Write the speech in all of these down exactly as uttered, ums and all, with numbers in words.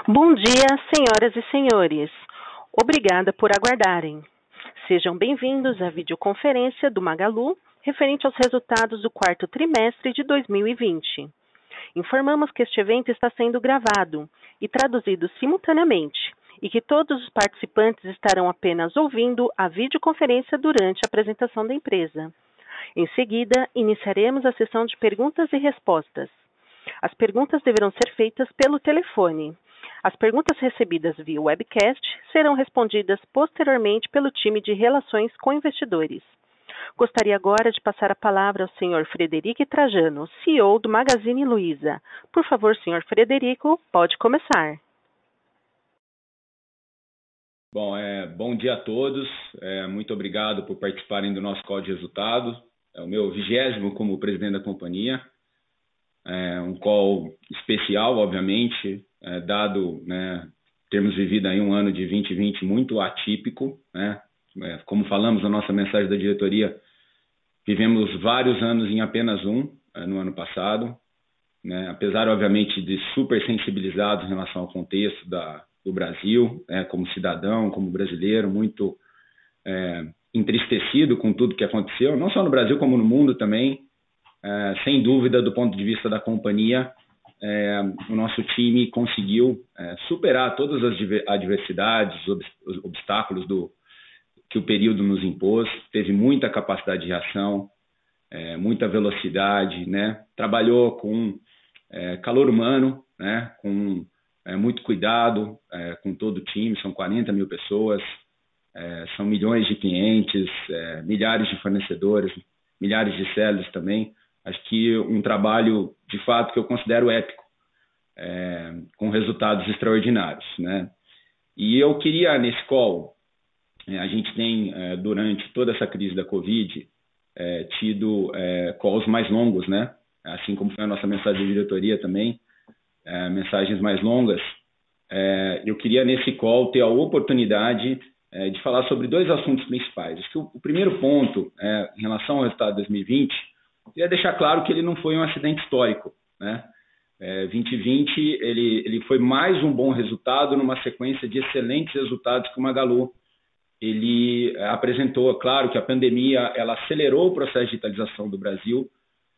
Bom dia, senhoras e senhores. Obrigada por aguardarem. Sejam bem-vindos à videoconferência do Magalu, referente aos resultados do quarto trimestre de dois mil e vinte. Informamos que este evento está sendo gravado e traduzido simultaneamente, e que todos os participantes estarão apenas ouvindo a videoconferência durante a apresentação da empresa. Em seguida, iniciaremos a sessão de perguntas e respostas. As perguntas deverão ser feitas pelo telefone. As perguntas recebidas via webcast serão respondidas posteriormente pelo time de Relações com Investidores. Gostaria agora de passar a palavra ao senhor Frederico Trajano, C E O do Magazine Luiza. Por favor, senhor Frederico, pode começar. Bom, é, bom dia a todos. É, muito obrigado por participarem do nosso call de resultados. É o meu vigésimo como presidente da companhia. É um call especial, obviamente, é, dado, né, termos vivido aí um ano de vinte e vinte muito atípico, né? É, como falamos na nossa mensagem da diretoria, vivemos vários anos em apenas um, é, no ano passado, né? Apesar, obviamente, de super sensibilizados em relação ao contexto da, do Brasil, é, como cidadão, como brasileiro, muito é, entristecido com tudo que aconteceu, não só no Brasil como no mundo também. É, sem dúvida, do ponto de vista da companhia, é, o nosso time conseguiu é, superar todas as adversidades, os obstáculos do, que o período nos impôs, teve muita capacidade de reação, é, muita velocidade, né? Trabalhou com é, calor humano, né? Com é, muito cuidado, é, com todo o time, são quarenta mil pessoas, é, são milhões de clientes, é, milhares de fornecedores, milhares de sellers também. Acho que um trabalho, de fato, que eu considero épico, é, com resultados extraordinários, né? E eu queria, nesse call, é, a gente tem, é, durante toda essa crise da Covid, é, tido é, calls mais longos, né? Assim como foi a nossa mensagem de diretoria também, é, mensagens mais longas. É, eu queria, nesse call, ter a oportunidade é, de falar sobre dois assuntos principais. Acho que o, o primeiro ponto, é, em relação ao resultado de dois mil e vinte, queria deixar claro que ele não foi um acidente histórico, né? É, vinte e vinte ele, ele foi mais um bom resultado numa sequência de excelentes resultados que o Magalu ele é, apresentou. Claro que a pandemia ela acelerou o processo de digitalização do Brasil,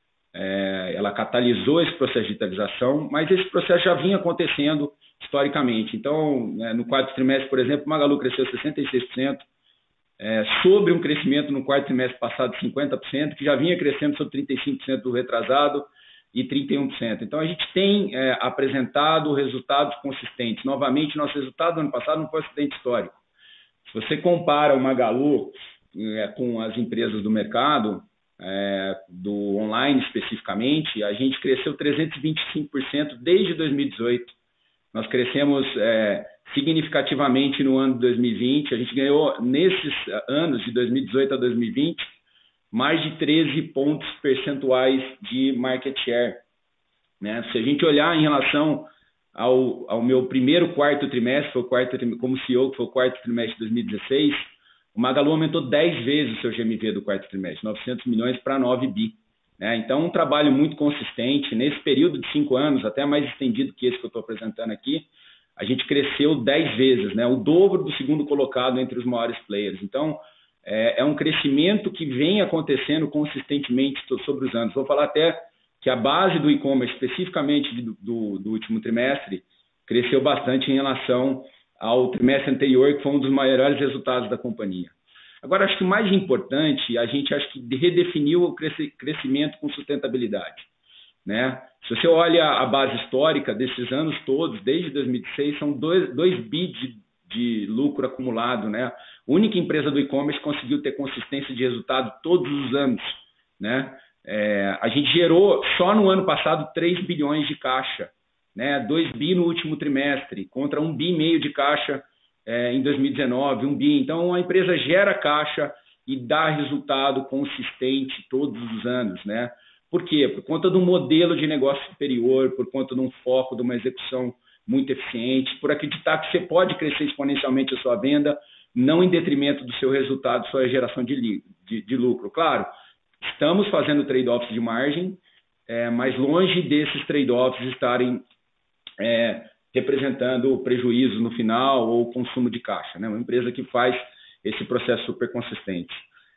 é, ela catalisou esse processo de digitalização, mas esse processo já vinha acontecendo historicamente. Então, né, no quarto trimestre, por exemplo, o Magalu cresceu sessenta e seis por cento, É, sobre um crescimento no quarto trimestre passado de cinquenta por cento, que já vinha crescendo sobre trinta e cinco por cento do retrasado e trinta e um por cento. Então, a gente tem é, apresentado resultados consistentes. Novamente, nosso resultado do ano passado não foi um acidente histórico. Se você compara o Magalu é, com as empresas do mercado, é, do online especificamente, a gente cresceu trezentos e vinte e cinco por cento desde dois mil e dezoito. Nós crescemos é, significativamente no ano de dois mil e vinte. A gente ganhou, nesses anos de dois mil e dezoito a dois mil e vinte, mais de treze pontos percentuais de market share, né? Se a gente olhar em relação ao, ao meu primeiro quarto trimestre, foi o quarto, como C E O, que foi o quarto trimestre de dois mil e dezesseis, o Magalu aumentou dez vezes o seu G M V do quarto trimestre, novecentos milhões para nove bi. É, então, um trabalho muito consistente. Nesse período de cinco anos, até mais estendido que esse que eu estou apresentando aqui, a gente cresceu dez vezes, né? O dobro do segundo colocado entre os maiores players. Então, é, é um crescimento que vem acontecendo consistentemente sobre os anos. Vou falar até que a base do e-commerce, especificamente do, do, do último trimestre, cresceu bastante em relação ao trimestre anterior, que foi um dos maiores resultados da companhia. Agora, acho que o mais importante, a gente acho que redefiniu o crescimento com sustentabilidade, né? Se você olha a base histórica desses anos todos, desde dois mil e seis, são dois bi de, de lucro acumulado, né? A única empresa do e-commerce conseguiu ter consistência de resultado todos os anos, né? É, a gente gerou, só no ano passado, três bilhões de caixa, né? dois bi no último trimestre, contra um bi e meio de caixa É, em dois mil e dezenove, um bi. Então, a empresa gera caixa e dá resultado consistente todos os anos, né? Por quê? Por conta de um modelo de negócio superior, por conta de um foco, de uma execução muito eficiente, por acreditar que você pode crescer exponencialmente a sua venda, não em detrimento do seu resultado, sua geração de, de, de lucro. Claro, estamos fazendo trade-offs de margem, é, mas longe desses trade-offs estarem... É, representando prejuízo no final ou consumo de caixa, né? Uma empresa que faz esse processo super consistente.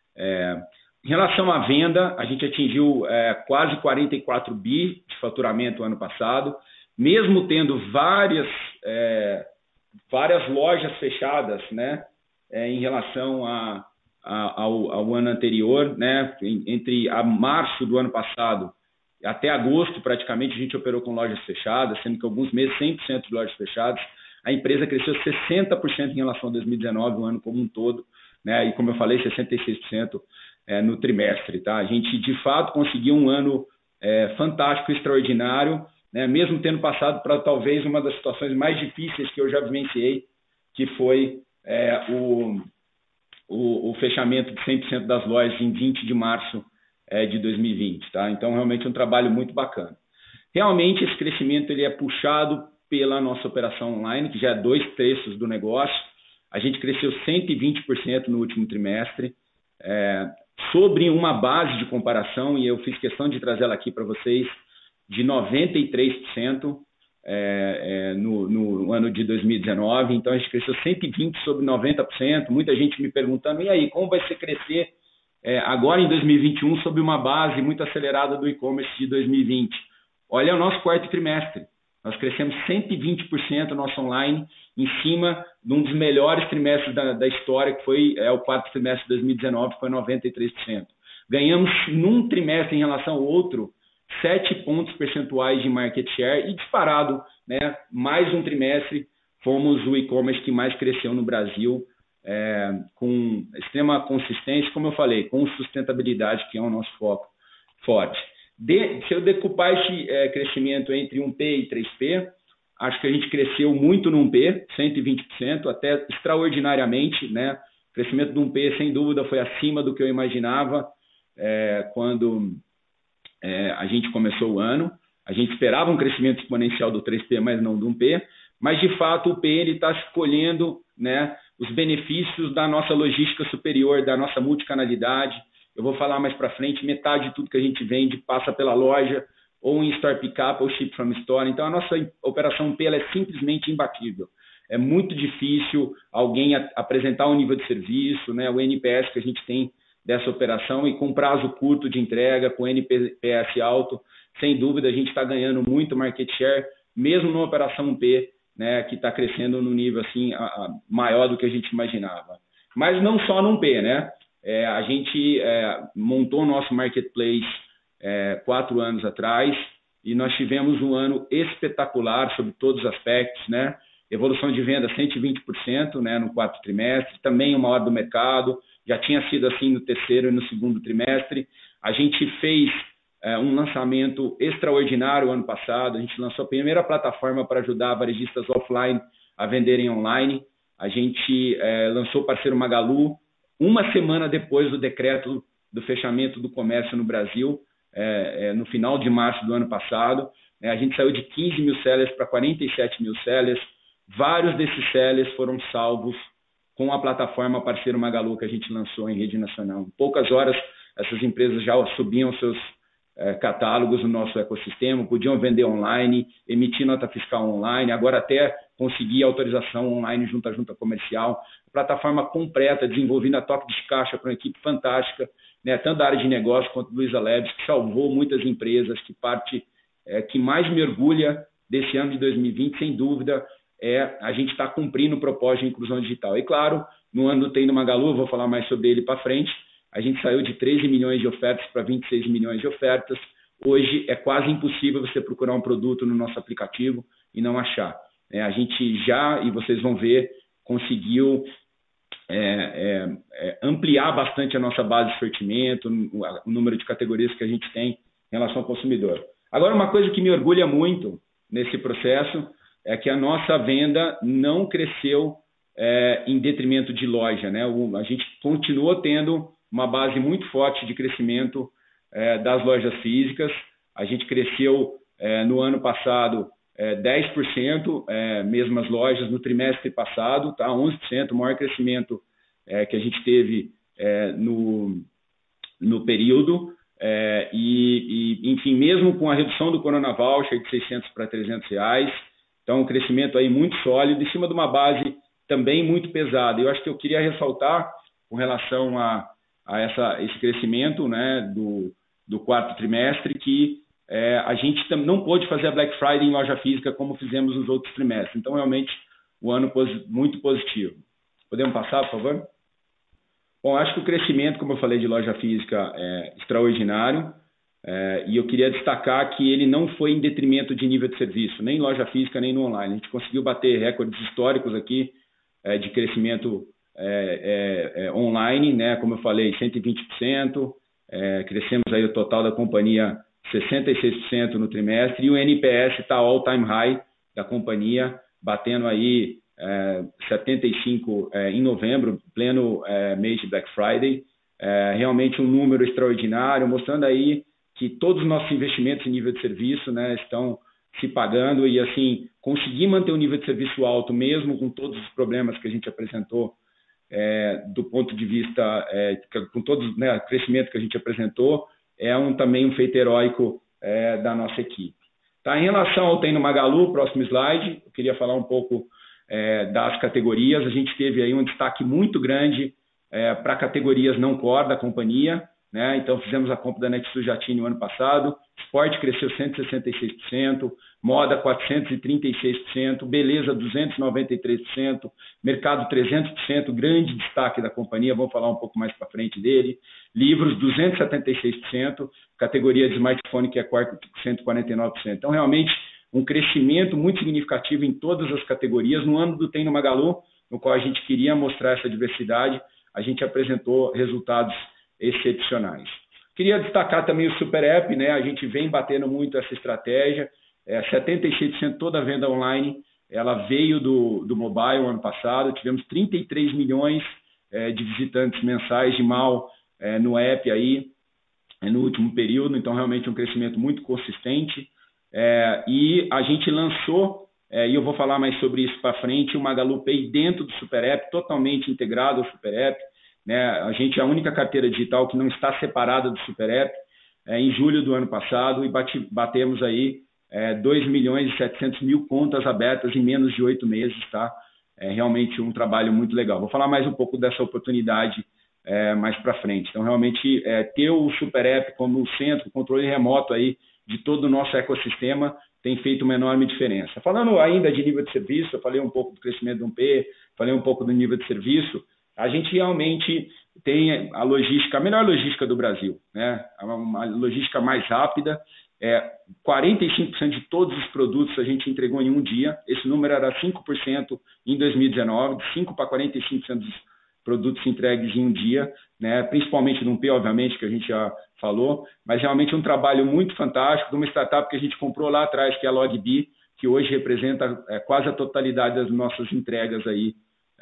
É, em relação à venda, a gente atingiu é, quase quarenta e quatro bi de faturamento ano passado, mesmo tendo várias, é, várias lojas fechadas, né, é, em relação a, a, ao, ao ano anterior, né, entre a março do ano passado até agosto, praticamente, a gente operou com lojas fechadas, sendo que alguns meses cem por cento de lojas fechadas. A empresa cresceu sessenta por cento em relação a dois mil e dezenove, o ano como um todo, né? E como eu falei, sessenta e seis por cento é, no trimestre. Tá? A gente, de fato, conseguiu um ano é, fantástico, extraordinário, né? Mesmo tendo passado para talvez uma das situações mais difíceis que eu já vivenciei, que foi é, o, o, o fechamento de cem por cento das lojas em vinte de março é, de dois mil e vinte. Tá? Então, realmente, um trabalho muito bacana. Realmente, esse crescimento ele é puxado pela nossa operação online, que já é dois terços do negócio. A gente cresceu cento e vinte por cento no último trimestre, é, sobre uma base de comparação, e eu fiz questão de trazer ela aqui para vocês, de noventa e três por cento é, é, no, no ano de dois mil e dezenove. Então, a gente cresceu cento e vinte por cento sobre noventa por cento. Muita gente me perguntando, e aí, como vai ser crescer é, agora em dois mil e vinte e um sobre uma base muito acelerada do e-commerce de dois mil e vinte? Olha o nosso quarto trimestre. Nós crescemos cento e vinte por cento nosso online em cima de um dos melhores trimestres da, da história, que foi é, o quarto trimestre de dois mil e dezenove, que foi noventa e três por cento. Ganhamos num trimestre em relação ao outro sete pontos percentuais de market share e disparado, né, mais um trimestre, fomos o e-commerce que mais cresceu no Brasil, é, com extrema consistência, como eu falei, com sustentabilidade, que é o nosso foco forte. De, se eu decupar esse é, crescimento entre um P e três P, acho que a gente cresceu muito no um P, cento e vinte por cento, até extraordinariamente, né? O crescimento do um P, sem dúvida, foi acima do que eu imaginava é, quando é, a gente começou o ano. A gente esperava um crescimento exponencial do três P, mas não do um P. Mas, de fato, o P está escolhendo, né, os benefícios da nossa logística superior, da nossa multicanalidade. Eu vou falar mais para frente, metade de tudo que a gente vende passa pela loja, ou em Store Pickup, ou Ship from Store. Então, a nossa operação P ela é simplesmente imbatível. É muito difícil alguém a, apresentar um nível de serviço, né, o N P S que a gente tem dessa operação, e com prazo curto de entrega, com N P S alto, sem dúvida a gente está ganhando muito market share, mesmo numa operação P, né, que está crescendo no nível assim, a, a, maior do que a gente imaginava. Mas não só num P, né? É, a gente é, montou o nosso marketplace é, quatro anos atrás e nós tivemos um ano espetacular sobre todos os aspectos, né? Evolução de venda cento e vinte por cento, né, no quarto trimestre, também uma hora do mercado, já tinha sido assim no terceiro e no segundo trimestre. A gente fez é, um lançamento extraordinário ano passado, a gente lançou a primeira plataforma para ajudar varejistas offline a venderem online. A gente é, lançou o parceiro Magalu uma semana depois do decreto do fechamento do comércio no Brasil, é, é, no final de março do ano passado. É, a gente saiu de quinze mil sellers para quarenta e sete mil sellers. Vários desses sellers foram salvos com a plataforma parceiro Magalu que a gente lançou em rede nacional. Em poucas horas, essas empresas já subiam seus é, catálogos no nosso ecossistema, podiam vender online, emitir nota fiscal online, agora até conseguir autorização online junto à junta comercial. Plataforma completa, desenvolvida a toque de caixa para uma equipe fantástica, né, tanto da área de negócio quanto do Luiza Labs, que salvou muitas empresas, que parte é, que mais me orgulha desse ano de dois mil e vinte, sem dúvida, é a gente está cumprindo o propósito de inclusão digital. E claro, no ano do Tem do Magalu, vou falar mais sobre ele para frente, a gente saiu de treze milhões de ofertas para vinte e seis milhões de ofertas. Hoje é quase impossível você procurar um produto no nosso aplicativo e não achar. É, a gente já, e vocês vão ver, conseguiu é, é, é, ampliar bastante a nossa base de sortimento, o, o número de categorias que a gente tem em relação ao consumidor. Agora, uma coisa que me orgulha muito nesse processo é que a nossa venda não cresceu é, em detrimento de loja, né? O, a gente continuou tendo uma base muito forte de crescimento é, das lojas físicas. A gente cresceu é, no ano passado é, dez por cento, é, mesmo as lojas, no trimestre passado, tá? onze por cento, o maior crescimento é, que a gente teve é, no, no período. É, e, e, enfim, mesmo com a redução do Corona Voucher de seiscentos para trezentos reais, Então, um crescimento aí muito sólido, em cima de uma base também muito pesada. Eu acho que eu queria ressaltar, com relação a, a essa, esse crescimento, né, do, do quarto trimestre, que é, a gente não pôde fazer a Black Friday em loja física como fizemos nos outros trimestres. Então, realmente, o ano posi- muito positivo. Podemos passar, por favor? Bom, acho que o crescimento, como eu falei, de loja física é extraordinário. É, e eu queria destacar que ele não foi em detrimento de nível de serviço, nem em loja física, nem no online. A gente conseguiu bater recordes históricos aqui é, de crescimento é, é, é, online, né? Como eu falei, cento e vinte por cento, é, crescemos aí o total da companhia sessenta e seis por cento no trimestre, e o N P S está all time high da companhia, batendo aí é, setenta e cinco é, em novembro, pleno é, mês de Black Friday. É, realmente um número extraordinário, mostrando aí que todos os nossos investimentos em nível de serviço, né, estão se pagando, e assim, conseguir manter o nível de serviço alto, mesmo com todos os problemas que a gente apresentou, é, do ponto de vista, é, com todo, né, o crescimento que a gente apresentou, é um, também um feito heróico é, da nossa equipe. Tá, em relação ao Tem no Magalu, próximo slide, eu queria falar um pouco é, das categorias. A gente teve aí um destaque muito grande é, para categorias não core da companhia, né? Então, fizemos a compra da Netshoes Jatine no ano passado, esporte cresceu cento e sessenta e seis por cento, moda quatrocentos e trinta e seis por cento, beleza duzentos e noventa e três por cento, mercado trezentos por cento, grande destaque da companhia, vamos falar um pouco mais para frente dele, livros duzentos e setenta e seis por cento, categoria de smartphone que é cento e quarenta e nove por cento. Então, realmente, um crescimento muito significativo em todas as categorias. No ano do Tem no Magalu, no qual a gente queria mostrar essa diversidade, a gente apresentou resultados excepcionais. Queria destacar também o Super App, né? A gente vem batendo muito essa estratégia, é, setenta e seis por cento toda a venda online, ela veio do, do mobile ano passado, tivemos trinta e três milhões é, de visitantes mensais de mal é, no app aí, é, no último período, então realmente um crescimento muito consistente, é, e a gente lançou, é, e eu vou falar mais sobre isso para frente, o Magalu Pay dentro do Super App, totalmente integrado ao Super App, né? A gente é a única carteira digital que não está separada do Super App, é, em julho do ano passado, e bate, batemos aí é, dois milhões e setecentos mil contas abertas em menos de oito meses, tá? É realmente um trabalho muito legal. Vou falar mais um pouco dessa oportunidade é, mais para frente. Então, realmente, é, ter o Super App como centro, controle remoto aí de todo o nosso ecossistema tem feito uma enorme diferença. Falando ainda de nível de serviço, eu falei um pouco do crescimento do um P, falei um pouco do nível de serviço. A gente realmente tem a logística, a melhor logística do Brasil, né? Uma logística mais rápida. É, quarenta e cinco por cento de todos os produtos a gente entregou em um dia. Esse número era cinco por cento em dois mil e dezenove, de cinco para quarenta e cinco por cento dos produtos entregues em um dia, né? Principalmente no P, obviamente, que a gente já falou, mas realmente um trabalho muito fantástico de uma startup que a gente comprou lá atrás, que é a LogBee, que hoje representa é, quase a totalidade das nossas entregas aí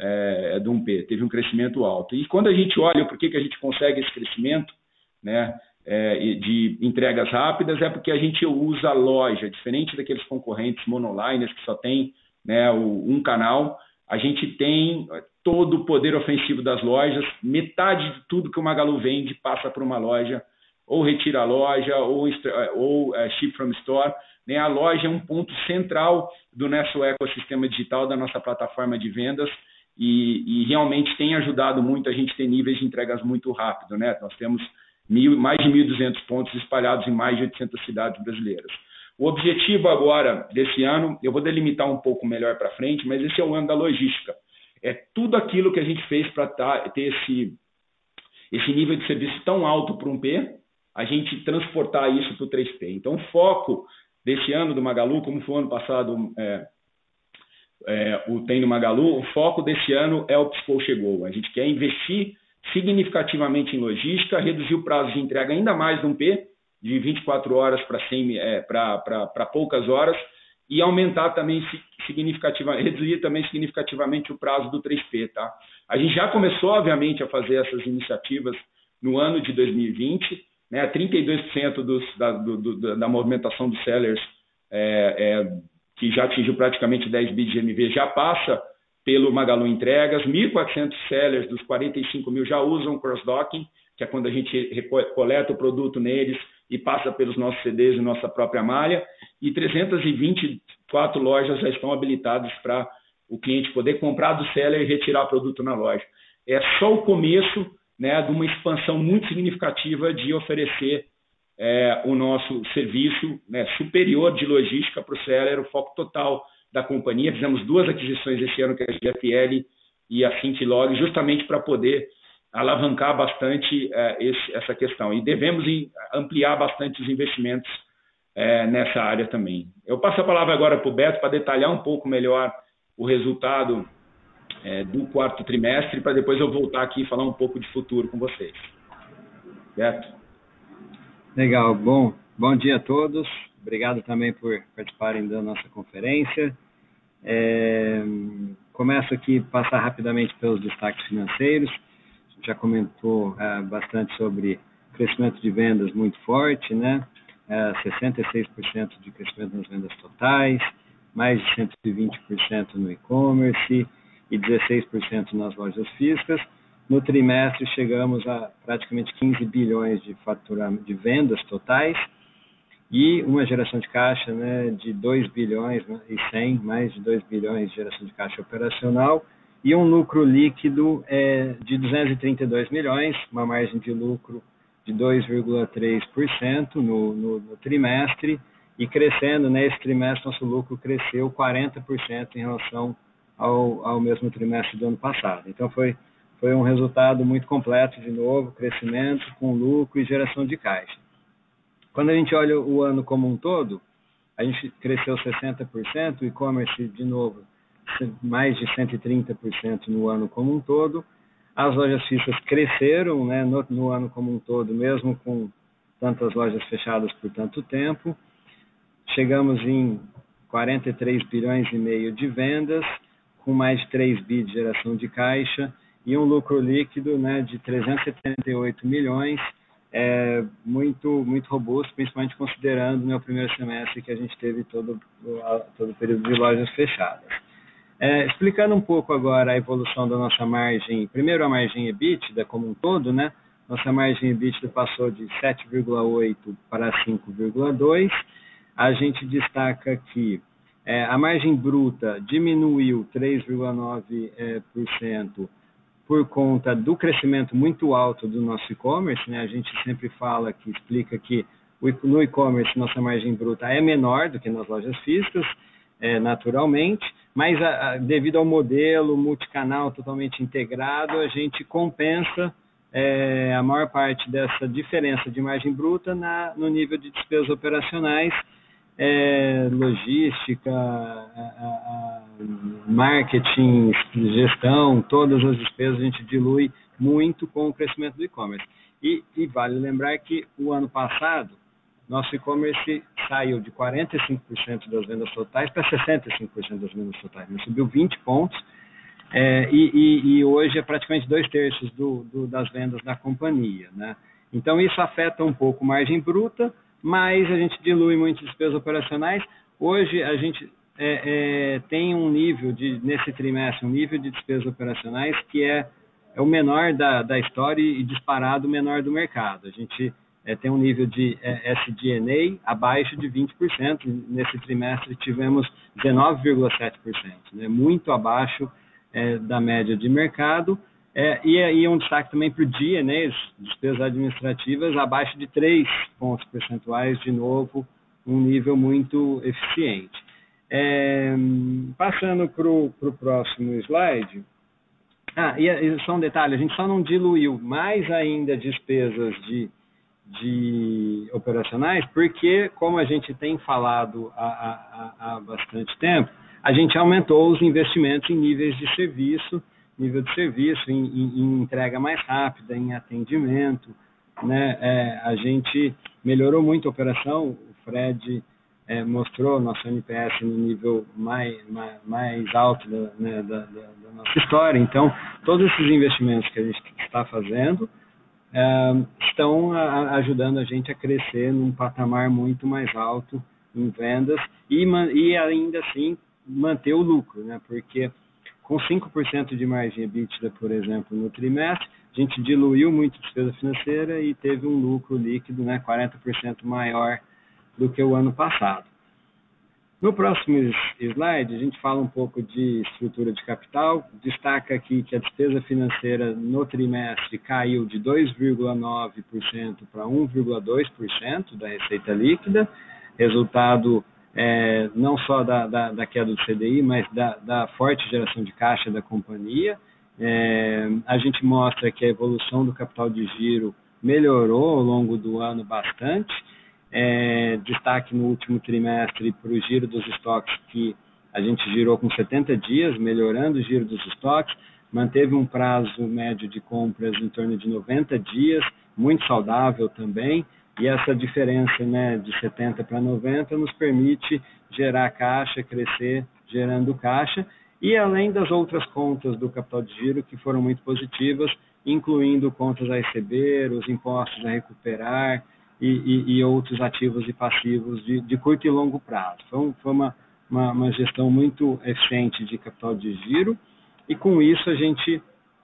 é, do um P. Teve um crescimento alto. E quando a gente olha por que, que a gente consegue esse crescimento, né, é, de entregas rápidas, é porque a gente usa a loja, diferente daqueles concorrentes monoliners que só tem, né, o, um canal, a gente tem todo o poder ofensivo das lojas, metade de tudo que o Magalu vende passa por uma loja, ou retira a loja, ou, ou é, ship from store, né? A loja é um ponto central do nosso ecossistema digital, da nossa plataforma de vendas, e, e realmente tem ajudado muito a gente ter níveis de entregas muito rápido, né? Nós temos mil, mais de mil e duzentos pontos espalhados em mais de oitocentas cidades brasileiras. O objetivo agora desse ano, eu vou delimitar um pouco melhor para frente, mas esse é o ano da logística. É tudo aquilo que a gente fez para ter esse, esse nível de serviço tão alto para um P, a gente transportar isso para o três P. Então, o foco desse ano do Magalu, como foi o ano passado é, é, o Tem no Magalu, o foco desse ano é o Piscou Chegou. A gente quer investir significativamente em logística, reduzir o prazo de entrega ainda mais de um P, de vinte e quatro horas para é, para poucas horas, e aumentar também significativamente, reduzir também significativamente o prazo do três P, tá? A gente já começou, obviamente, a fazer essas iniciativas no ano de dois mil e vinte, né? trinta e dois por cento dos, da, do, do, da movimentação dos sellers, é, é, que já atingiu praticamente dez bi de G M V, já passa pelo Magalu Entregas, mil e quatrocentos sellers dos quarenta e cinco mil já usam cross-docking, que é quando a gente coleta o produto neles e passa pelos nossos C Ds e nossa própria malha, e trezentas e vinte e quatro lojas já estão habilitadas para o cliente poder comprar do seller e retirar produto na loja. É só o começo, né, de uma expansão muito significativa de oferecer é, o nosso serviço, né, superior de logística para o seller, o foco total da companhia. Fizemos duas aquisições esse ano, que é a G F L e a Cintilog, justamente para poder alavancar bastante é, esse, essa questão. E devemos ampliar bastante os investimentos é, nessa área também. Eu passo a palavra agora para o Beto para detalhar um pouco melhor o resultado é, do quarto trimestre, para depois eu voltar aqui e falar um pouco de futuro com vocês. Beto? Legal. Bom, bom dia a todos. Obrigado também por participarem da nossa conferência. É, começo aqui a passar rapidamente pelos destaques financeiros. A gente já comentou é, bastante sobre crescimento de vendas muito forte, né? É, sessenta e seis por cento de crescimento nas vendas totais, mais de cento e vinte por cento no e-commerce e dezesseis por cento nas lojas físicas. No trimestre chegamos a praticamente quinze bilhões de faturamento de vendas totais e uma geração de caixa, né, de dois bilhões e cem, mais de dois bilhões de geração de caixa operacional e um lucro líquido é, de duzentos e trinta e dois milhões, uma margem de lucro de dois vírgula três por cento no, no, no trimestre e crescendo, nesse trimestre nosso lucro cresceu quarenta por cento em relação ao, ao mesmo trimestre do ano passado. Então foi, foi um resultado muito completo de novo, crescimento com lucro e geração de caixa. Quando a gente olha o ano como um todo, a gente cresceu sessenta por cento, o e-commerce, de novo, mais de cento e trinta por cento no ano como um todo. As lojas físicas cresceram, né, no, no ano como um todo, mesmo com tantas lojas fechadas por tanto tempo. Chegamos em quarenta e três bilhões e meio de vendas, com mais de três bi de geração de caixa e um lucro líquido, né, de trezentos e setenta e oito milhões, é, muito, muito robusto, principalmente considerando, né, o primeiro semestre que a gente teve todo, todo o período de lojas fechadas. É, explicando um pouco agora a evolução da nossa margem, primeiro a margem EBITDA como um todo, né? Nossa margem EBITDA passou de sete vírgula oito para cinco vírgula dois. A gente destaca que é, a margem bruta diminuiu três vírgula nove por cento por conta do crescimento muito alto do nosso e-commerce, né? A gente sempre fala, que explica que no e-commerce nossa margem bruta é menor do que nas lojas físicas, é, naturalmente, mas a, a, devido ao modelo multicanal totalmente integrado, a gente compensa é, a maior parte dessa diferença de margem bruta na, no nível de despesas operacionais, é, logística, a, a, a marketing, gestão, todas as despesas a gente dilui muito com o crescimento do e-commerce. E, e vale lembrar que o ano passado, nosso e-commerce saiu de quarenta e cinco por cento das vendas totais para sessenta e cinco por cento das vendas totais. Né? Subiu vinte pontos é, e, e, e hoje é praticamente dois terços do, do, das vendas da companhia. Né? Então isso afeta um pouco a margem bruta, mas a gente dilui muito despesas operacionais. Hoje a gente é, é, tem um nível, de, nesse trimestre, um nível de despesas operacionais que é, é o menor da, da história e disparado o menor do mercado. A gente É, tem um nível de é, S G and A abaixo de vinte por cento. Nesse trimestre tivemos dezenove vírgula sete por cento, né? Muito abaixo é, da média de mercado. É, e aí um destaque também para o G and A, despesas administrativas, abaixo de três pontos percentuais, de novo, um nível muito eficiente. É, passando para o próximo slide. Ah, e, e só um detalhe, a gente só não diluiu mais ainda despesas de de operacionais, porque, como a gente tem falado há, há, há bastante tempo, a gente aumentou os investimentos em níveis de serviço, nível de serviço, em, em, em entrega mais rápida, em atendimento, né? É, a gente melhorou muito a operação, o Fred é, mostrou nosso N P S no nível mais, mais, mais alto da, né, da, da, da nossa história. Então, todos esses investimentos que a gente está fazendo Uh, estão a, ajudando a gente a crescer num patamar muito mais alto em vendas e, e ainda assim manter o lucro, né? Porque com cinco por cento de margem EBITDA, por exemplo, no trimestre, a gente diluiu muito a despesa financeira e teve um lucro líquido, né, quarenta por cento maior do que o ano passado. No próximo slide, a gente fala um pouco de estrutura de capital, destaca aqui que a despesa financeira no trimestre caiu de dois vírgula nove por cento para um vírgula dois por cento da receita líquida, resultado é, não só da, da, da queda do C D I, mas da, da forte geração de caixa da companhia. É, a gente mostra que a evolução do capital de giro melhorou ao longo do ano bastante. É, destaque no último trimestre para o giro dos estoques, que a gente girou com setenta dias, melhorando o giro dos estoques, manteve um prazo médio de compras em torno de noventa dias, muito saudável também, e essa diferença, né, de setenta para noventa nos permite gerar caixa, crescer gerando caixa, e além das outras contas do capital de giro que foram muito positivas, incluindo contas a receber, os impostos a recuperar, E, e, e outros ativos e passivos de, de curto e longo prazo. Então, foi uma, uma, uma gestão muito eficiente de capital de giro, e com isso a gente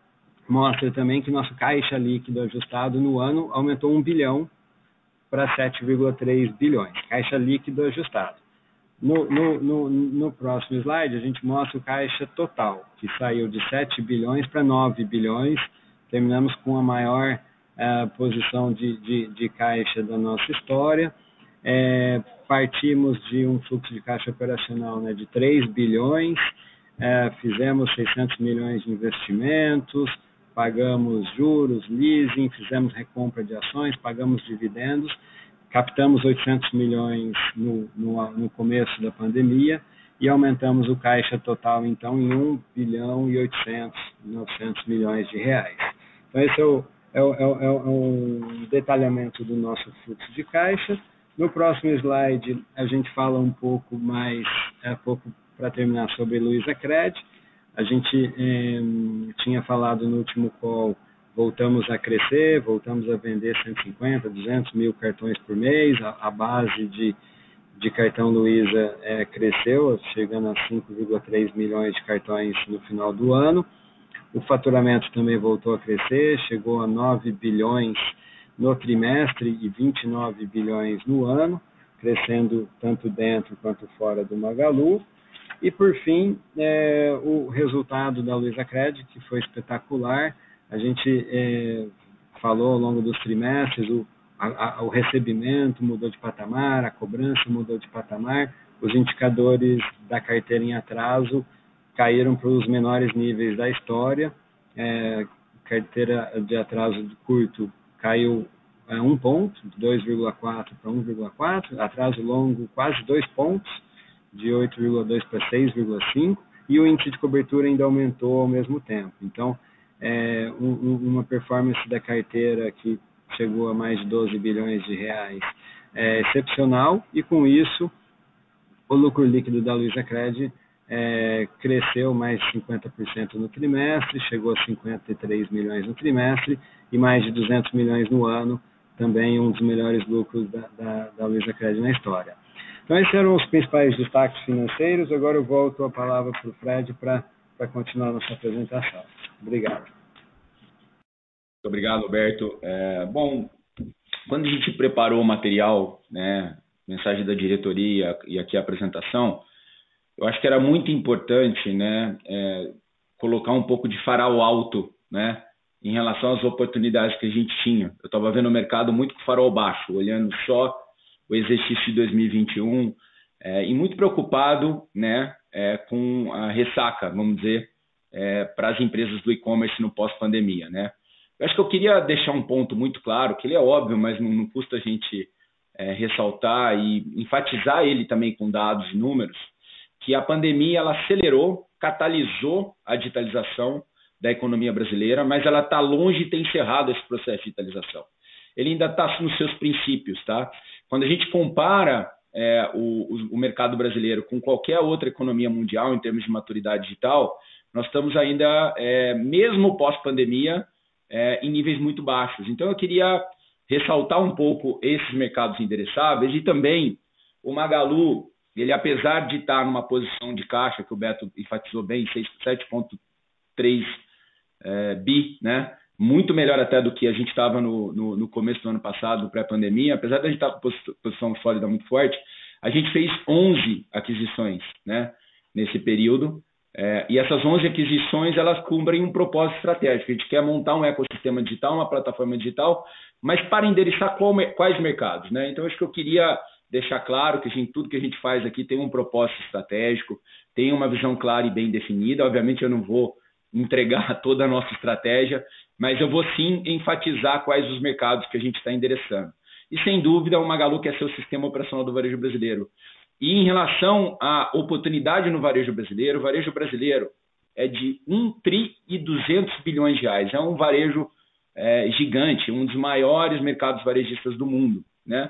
mostra também que nosso caixa líquido ajustado no ano aumentou um bilhão para sete vírgula três bilhões, caixa líquido ajustado. No, no, no, no próximo slide, a gente mostra o caixa total, que saiu de sete bilhões para nove bilhões, terminamos com a maior a posição de, de, de caixa da nossa história. É, partimos de um fluxo de caixa operacional, né, de três bilhões, é, fizemos seiscentos milhões de investimentos, pagamos juros, leasing, fizemos recompra de ações, pagamos dividendos, captamos oitocentos milhões no, no, no começo da pandemia e aumentamos o caixa total, então, em um bilhão e oitocentos, novecentos milhões de reais. Então, esse é o É, é, é um detalhamento do nosso fluxo de caixa. No próximo slide, a gente fala um pouco mais, é pouco para terminar, sobre Luizacred. A gente é, tinha falado no último call, voltamos a crescer, voltamos a vender cento e cinquenta, duzentos mil cartões por mês, a, a base de, de cartão Luiza é, cresceu, chegando a cinco vírgula três milhões de cartões no final do ano. O faturamento também voltou a crescer, chegou a nove bilhões no trimestre e vinte e nove bilhões no ano, crescendo tanto dentro quanto fora do Magalu. E, por fim, é, o resultado da Luizacred, que foi espetacular. A gente é, falou ao longo dos trimestres, o, a, a, o recebimento mudou de patamar, a cobrança mudou de patamar, os indicadores da carteira em atraso caíram para os menores níveis da história. É, carteira de atraso de curto caiu é, um ponto, de dois vírgula quatro para um vírgula quatro, atraso longo quase dois pontos, de oito vírgula dois para seis vírgula cinco, e o índice de cobertura ainda aumentou ao mesmo tempo. Então, é, um, uma performance da carteira que chegou a mais de doze bilhões de reais é excepcional, e com isso o lucro líquido da Luizacred É, cresceu mais de cinquenta por cento no trimestre, chegou a cinquenta e três milhões no trimestre e mais de duzentos milhões no ano, também um dos melhores lucros da, da, da Luizacred na história. Então, esses eram os principais destaques financeiros. Agora eu volto a palavra para o Fred para continuar a nossa apresentação. Obrigado. Muito obrigado, Alberto. É, bom, quando a gente preparou o material, né, mensagem da diretoria e aqui a apresentação, eu acho que era muito importante, né, é, colocar um pouco de farol alto, né, em relação às oportunidades que a gente tinha. Eu estava vendo o mercado muito com farol baixo, olhando só o exercício de dois mil e vinte e um, é, e muito preocupado, né, é, com a ressaca, vamos dizer, é, para as empresas do e-commerce no pós-pandemia, né. Eu acho que eu queria deixar um ponto muito claro, que ele é óbvio, mas não, não custa a gente é, ressaltar e enfatizar ele também com dados e números, que a pandemia ela acelerou, catalisou a digitalização da economia brasileira, mas ela está longe de ter encerrado esse processo de digitalização. Ele ainda está nos seus princípios, tá? Quando a gente compara é, o, o mercado brasileiro com qualquer outra economia mundial em termos de maturidade digital, nós estamos ainda, é, mesmo pós-pandemia, é, em níveis muito baixos. Então eu queria ressaltar um pouco esses mercados endereçáveis e também o Magalu. Ele, apesar de estar numa posição de caixa, que o Beto enfatizou bem, sete vírgula três é, bi, né? Muito melhor até do que a gente estava no, no, no começo do ano passado, pré-pandemia, apesar de a gente estar com posição sólida muito forte, a gente fez onze aquisições, né, nesse período, é, e essas onze aquisições, elas cumprem um propósito estratégico. A gente quer montar um ecossistema digital, uma plataforma digital, mas para endereçar qual, quais mercados, né? Então, acho que eu queria deixar claro que a gente, tudo que a gente faz aqui tem um propósito estratégico, tem uma visão clara e bem definida. Obviamente, eu não vou entregar toda a nossa estratégia, mas eu vou sim enfatizar quais os mercados que a gente está endereçando. E, sem dúvida, o Magalu quer ser o sistema operacional do varejo brasileiro. E em relação à oportunidade no varejo brasileiro, o varejo brasileiro é de um tri e duzentos bilhões de reais. É um varejo é, gigante, um dos maiores mercados varejistas do mundo, né?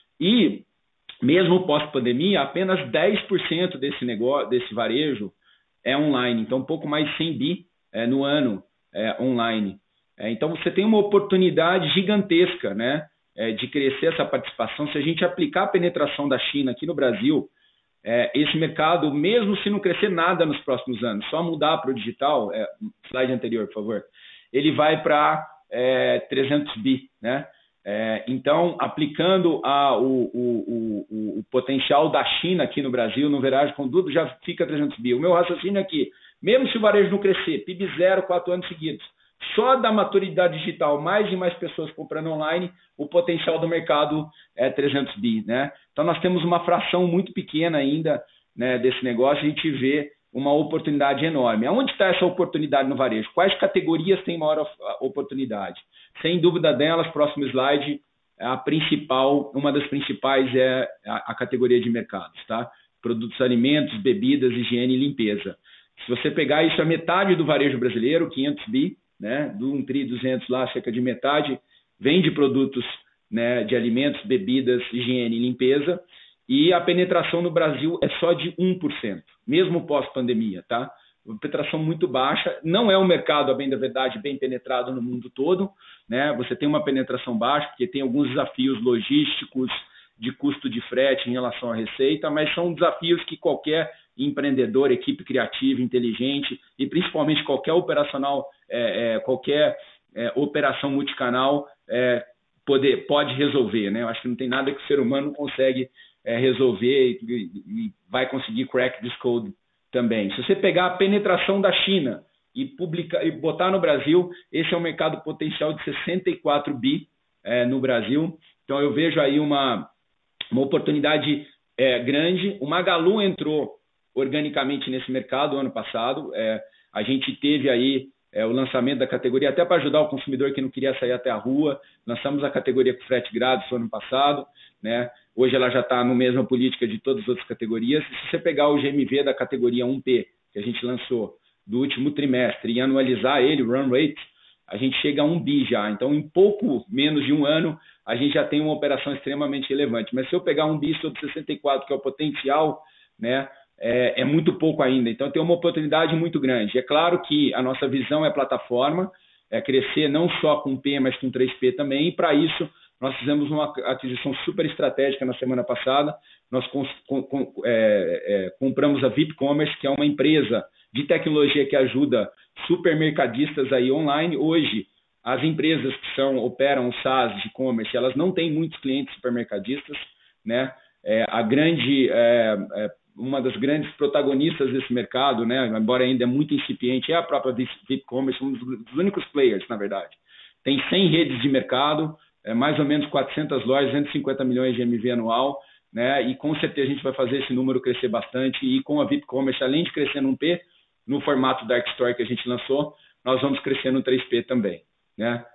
E, mesmo pós-pandemia, apenas dez por cento desse negócio, desse varejo é online. Então, um pouco mais de cem bi é, no ano é, online. É, então, você tem uma oportunidade gigantesca, né, é, de crescer essa participação. Se a gente aplicar a penetração da China aqui no Brasil, é, esse mercado, mesmo se não crescer nada nos próximos anos, só mudar para o digital, é, slide anterior, por favor, ele vai para é, trezentos bi, né? É, então, aplicando a, o, o, o, o potencial da China aqui no Brasil, no varejo com tudo, já fica trezentos bi. O meu raciocínio é que, mesmo se o varejo não crescer, P I B zero, quatro anos seguidos, só da maturidade digital, mais e mais pessoas comprando online, o potencial do mercado é trezentos bi, né? Então, nós temos uma fração muito pequena ainda, né, desse negócio, a gente vê uma oportunidade enorme. Aonde está essa oportunidade no varejo? Quais categorias têm maior oportunidade? Sem dúvida delas, próximo slide, a principal, uma das principais é a, a categoria de mercados, tá? Produtos, alimentos, bebidas, higiene e limpeza. Se você pegar isso, a metade do varejo brasileiro, quinhentos bi, né, do um tri duzentos lá, cerca de metade, vem de produtos, né, de alimentos, bebidas, higiene e limpeza, e a penetração no Brasil é só de um por cento, mesmo pós-pandemia, tá? Uma penetração muito baixa, não é um mercado, a bem da verdade, bem penetrado no mundo todo, né? Você tem uma penetração baixa, porque tem alguns desafios logísticos, de custo de frete em relação à receita, mas são desafios que qualquer empreendedor, equipe criativa, inteligente e principalmente qualquer operacional, é, é, qualquer é, operação multicanal é, poder, pode resolver, né? Eu acho que não tem nada que o ser humano não consegue é, resolver e, e vai conseguir crack this code também. Se você pegar a penetração da China e, publicar, e botar no Brasil, esse é um mercado potencial de sessenta e quatro bi é, no Brasil. Então eu vejo aí uma, uma oportunidade é, grande. O Magalu entrou organicamente nesse mercado ano passado. É, a gente teve aí é, o lançamento da categoria, até para ajudar o consumidor que não queria sair até a rua. Lançamos a categoria com frete grátis no ano passado, né? Hoje ela já está na mesma política de todas as outras categorias. E se você pegar o G M V da categoria um P, que a gente lançou do último trimestre, e anualizar ele, o run rate, a gente chega a um bi já. Então, em pouco menos de um ano, a gente já tem uma operação extremamente relevante. Mas se eu pegar um bi sobre sessenta e quatro, que é o potencial, né, é, é muito pouco ainda. Então, tem uma oportunidade muito grande. É claro que a nossa visão é plataforma, é crescer não só com P, mas com três P também. E, para isso, nós fizemos uma aquisição super estratégica na semana passada. Nós com, com, é, é, compramos a V I P Commerce, que é uma empresa de tecnologia que ajuda supermercadistas aí online. Hoje, as empresas que são, operam o SaaS de e-commerce, elas não têm muitos clientes supermercadistas, né? É, a grande, é, é, uma das grandes protagonistas desse mercado, né? Embora ainda é muito incipiente, é a própria V I P Commerce, um dos únicos players, na verdade. Tem cem redes de mercado, é, mais ou menos quatrocentas lojas, duzentos e cinquenta milhões de M V anual, né? E com certeza a gente vai fazer esse número crescer bastante. E com a V I P Commerce, além de crescer no P, no formato Dark Store que a gente lançou, nós vamos crescer no três P também, né?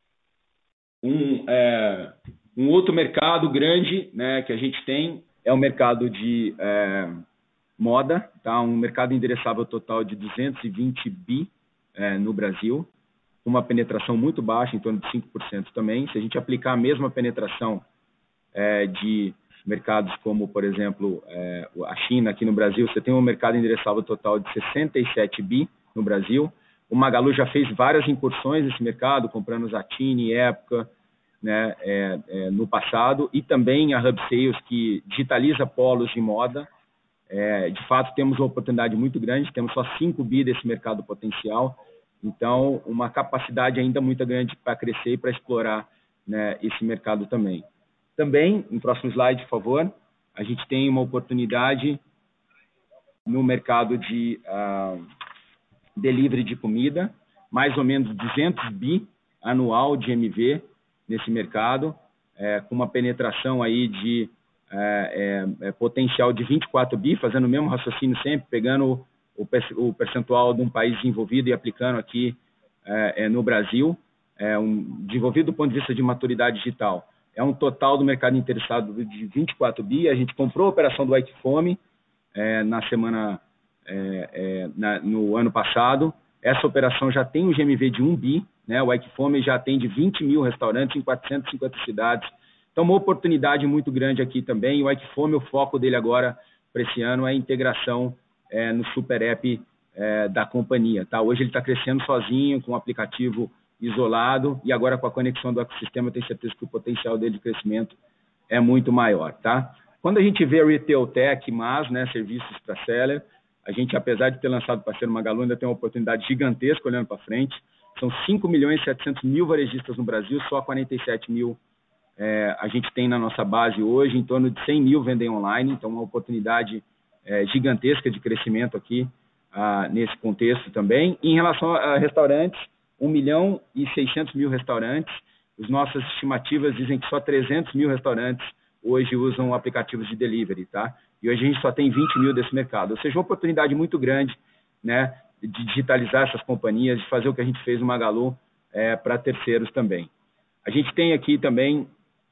Um, é, um outro mercado grande, né, que a gente tem é o mercado de é, moda, tá? Um mercado endereçável total de duzentos e vinte bi é, no Brasil, uma penetração muito baixa, em torno de cinco por cento também. Se a gente aplicar a mesma penetração é, de mercados como, por exemplo, é, a China aqui no Brasil, você tem um mercado endereçável total de sessenta e sete bi no Brasil. O Magalu já fez várias incursões nesse mercado, comprando Zattini, Época, né, é, é, no passado, e também a Hub Sales, que digitaliza polos de moda. É, de fato, temos uma oportunidade muito grande, temos só cinco bi desse mercado potencial, então uma capacidade ainda muito grande para crescer e para explorar, né, esse mercado também. Também, no próximo slide, por favor, a gente tem uma oportunidade no mercado de uh, delivery de comida, mais ou menos duzentos bi anual de M V nesse mercado, é, com uma penetração aí de é, é, potencial de vinte e quatro bi, fazendo o mesmo raciocínio sempre, pegando o, o percentual de um país desenvolvido e aplicando aqui é, é, no Brasil, é, um, desenvolvido do ponto de vista de maturidade digital. É um total do mercado interessado de vinte e quatro bi. A gente comprou a operação do Wakefome é, na semana, é, é, na, no ano passado. Essa operação já tem um G M V de um bi, né? O Wakefome já atende vinte mil restaurantes em quatrocentas e cinquenta cidades. Então, uma oportunidade muito grande aqui também. O Wakefome, o foco dele agora, para esse ano, é a integração é, no super app é, da companhia. Tá? Hoje ele está crescendo sozinho, com um aplicativo isolado, e agora com a conexão do ecossistema, eu tenho certeza que o potencial dele de crescimento é muito maior. Tá? Quando a gente vê Retail Tech, mas, né, serviços para seller, a gente, apesar de ter lançado o parceiro Magalu, ainda tem uma oportunidade gigantesca olhando para frente. São cinco milhões e setecentos mil varejistas no Brasil, só quarenta e sete mil é, a gente tem na nossa base hoje, em torno de cem mil vendem online, então uma oportunidade é, gigantesca de crescimento aqui ah, nesse contexto também. E em relação a restaurantes, um milhão e seiscentos mil restaurantes, as nossas estimativas dizem que só trezentos mil restaurantes hoje usam aplicativos de delivery, tá? E hoje a gente só tem vinte mil desse mercado, ou seja, uma oportunidade muito grande, né, de digitalizar essas companhias, de fazer o que a gente fez no Magalu é, para terceiros também. A gente tem aqui também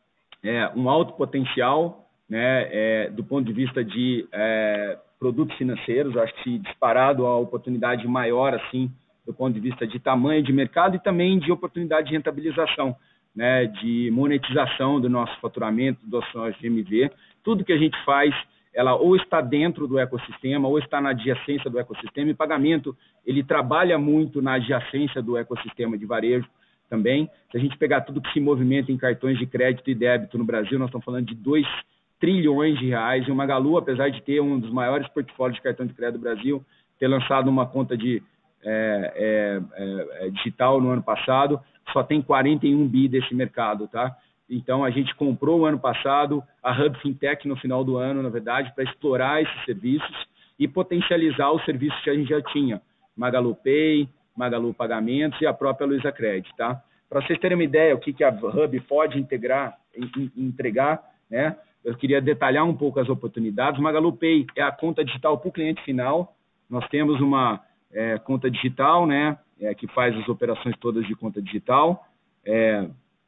é, um alto potencial, né, é, do ponto de vista de é, produtos financeiros. Acho que disparado a oportunidade maior, assim, do ponto de vista de tamanho de mercado e também de oportunidade de rentabilização, né, de monetização do nosso faturamento, do nosso G M V. Tudo que a gente faz, ela ou está dentro do ecossistema ou está na adjacência do ecossistema, e pagamento, ele trabalha muito na adjacência do ecossistema de varejo também. Se a gente pegar tudo que se movimenta em cartões de crédito e débito no Brasil, nós estamos falando de dois trilhões de reais, e o Magalu, apesar de ter um dos maiores portfólios de cartão de crédito do Brasil, ter lançado uma conta de é, é, é, digital no ano passado, só tem quarenta e um bi desse mercado, tá? Então, a gente comprou o ano passado a Hub Fintech no final do ano, na verdade, para explorar esses serviços e potencializar os serviços que a gente já tinha. Magalu Pay, Magalu Pagamentos e a própria Luiza Cred, tá? Para vocês terem uma ideia o que, que a Hub pode integrar, entregar, né? Eu queria detalhar um pouco as oportunidades. O Magalu Pay é a conta digital para o cliente final. Nós temos uma é, conta digital, né? É, que faz as operações todas de conta digital. É,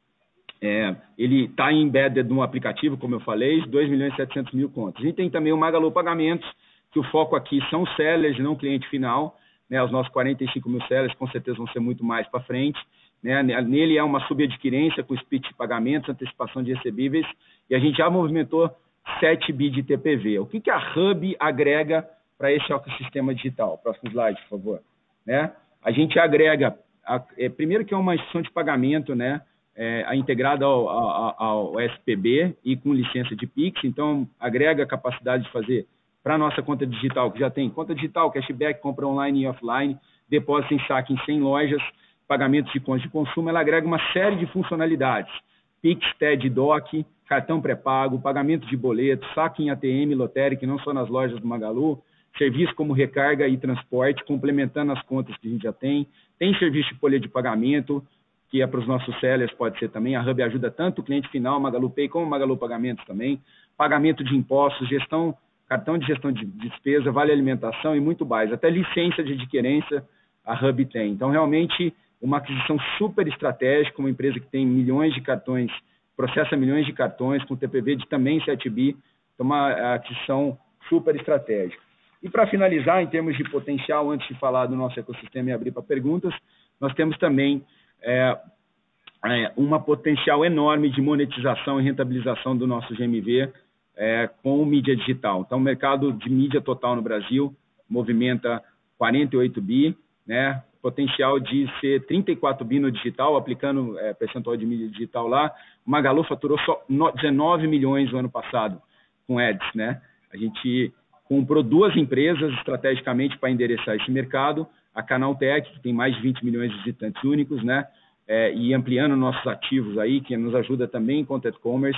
É, ele está embedded num aplicativo, como eu falei, dois milhões e setecentos mil contas. A gente tem também o Magalu Pagamentos, que o foco aqui são sellers e não cliente final, né? Os nossos quarenta e cinco mil sellers com certeza vão ser muito mais para frente, né? Nele é uma subadquirência com split de pagamentos, antecipação de recebíveis, e a gente já movimentou sete bi de T P V. O que, que a Hub agrega para esse ecossistema digital? Próximo slide, por favor. Né? A gente agrega, a, é, primeiro que é uma instituição de pagamento, né? É, a integrada ao, ao, ao S P B e com licença de Pix, então agrega a capacidade de fazer para a nossa conta digital, que já tem conta digital, cashback, compra online e offline, depósito em saque em cem lojas, pagamentos de contas de consumo. Ela agrega uma série de funcionalidades, Pix, T E D, D O C, cartão pré-pago, pagamento de boleto, saque em A T M, lotérica, não só nas lojas do Magalu, serviço como recarga e transporte, complementando as contas que a gente já tem, tem serviço de folha de pagamento, que é para os nossos sellers, pode ser também. A Hub ajuda tanto o cliente final, Magalu Pay, como o Magalu Pagamentos também. Pagamento de impostos, gestão, cartão de gestão de despesa, vale alimentação e muito mais. Até licença de adquirência a Hub tem. Então, realmente, uma aquisição super estratégica, uma empresa que tem milhões de cartões, processa milhões de cartões, com T P V de também sete bi. Então, uma aquisição super estratégica. E para finalizar, em termos de potencial, antes de falar do nosso ecossistema e abrir para perguntas, nós temos também É, é, uma potencial enorme de monetização e rentabilização do nosso G M V é, com mídia digital. Então, o mercado de mídia total no Brasil movimenta quarenta e oito bi, né? Potencial de ser trinta e quatro bi no digital, aplicando é, percentual de mídia digital lá. O Magalu faturou só dezenove milhões no ano passado com ads, né? A gente comprou duas empresas estrategicamente para endereçar esse mercado, a Canaltech, que tem mais de vinte milhões de visitantes únicos, né? É, e ampliando nossos ativos aí, que nos ajuda também em content commerce,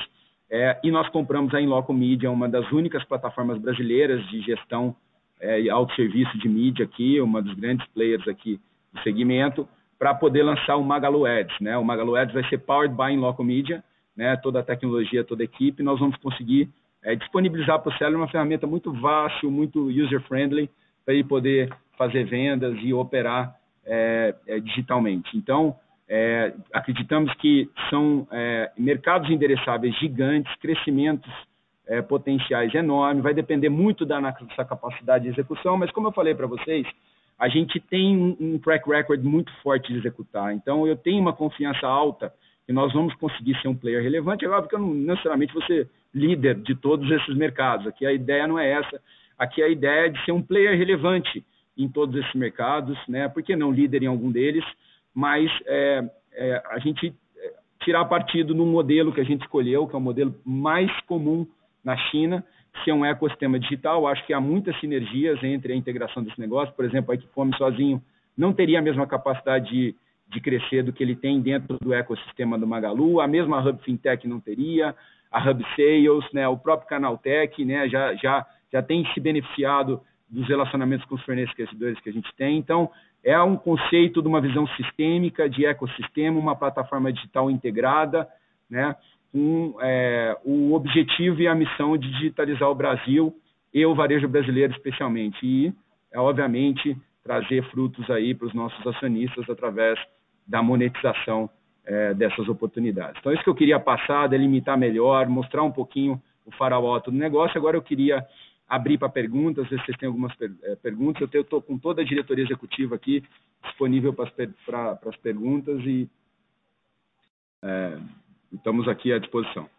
É, e nós compramos a Inloco Media, uma das únicas plataformas brasileiras de gestão é, e autosserviço de mídia aqui, uma dos grandes players aqui do segmento, para poder lançar o Magalu Ads, né? O Magalu Ads vai ser powered by Inloco Media, né? Toda a tecnologia, toda a equipe, nós vamos conseguir é, disponibilizar para o seller uma ferramenta muito fácil, muito user-friendly, para ele poder fazer vendas e operar é, é, digitalmente. Então, é, acreditamos que são é, mercados endereçáveis gigantes, crescimentos é, potenciais enormes, vai depender muito da nossa capacidade de execução, mas como eu falei para vocês, a gente tem um, um track record muito forte de executar, então eu tenho uma confiança alta que nós vamos conseguir ser um player relevante. É óbvio que eu não necessariamente vou ser líder de todos esses mercados, aqui a ideia não é essa, aqui a ideia é de ser um player relevante em todos esses mercados, né? Por que não líder em algum deles? Mas é, é, a gente tirar partido no modelo que a gente escolheu, que é o modelo mais comum na China, ser um ecossistema digital. Acho que há muitas sinergias entre a integração desse negócio. Por exemplo, a Equifome sozinho não teria a mesma capacidade de, de crescer do que ele tem dentro do ecossistema do Magalu, a mesma Hub Fintech não teria, a Hub Sales, né, o próprio Canaltech, né, já, já, já tem se beneficiado dos relacionamentos com os fornecedores que a gente tem. Então, é um conceito de uma visão sistêmica, de ecossistema, uma plataforma digital integrada, né, com é, o objetivo e a missão de digitalizar o Brasil e o varejo brasileiro especialmente. E, é, obviamente, trazer frutos aí para os nossos acionistas através da monetização é, dessas oportunidades. Então, isso que eu queria passar, delimitar melhor, mostrar um pouquinho o farol alto do negócio. Agora eu queria abrir para perguntas, ver se vocês têm algumas per é, perguntas. Eu estou com toda a diretoria executiva aqui disponível para as per perguntas e é, estamos aqui à disposição.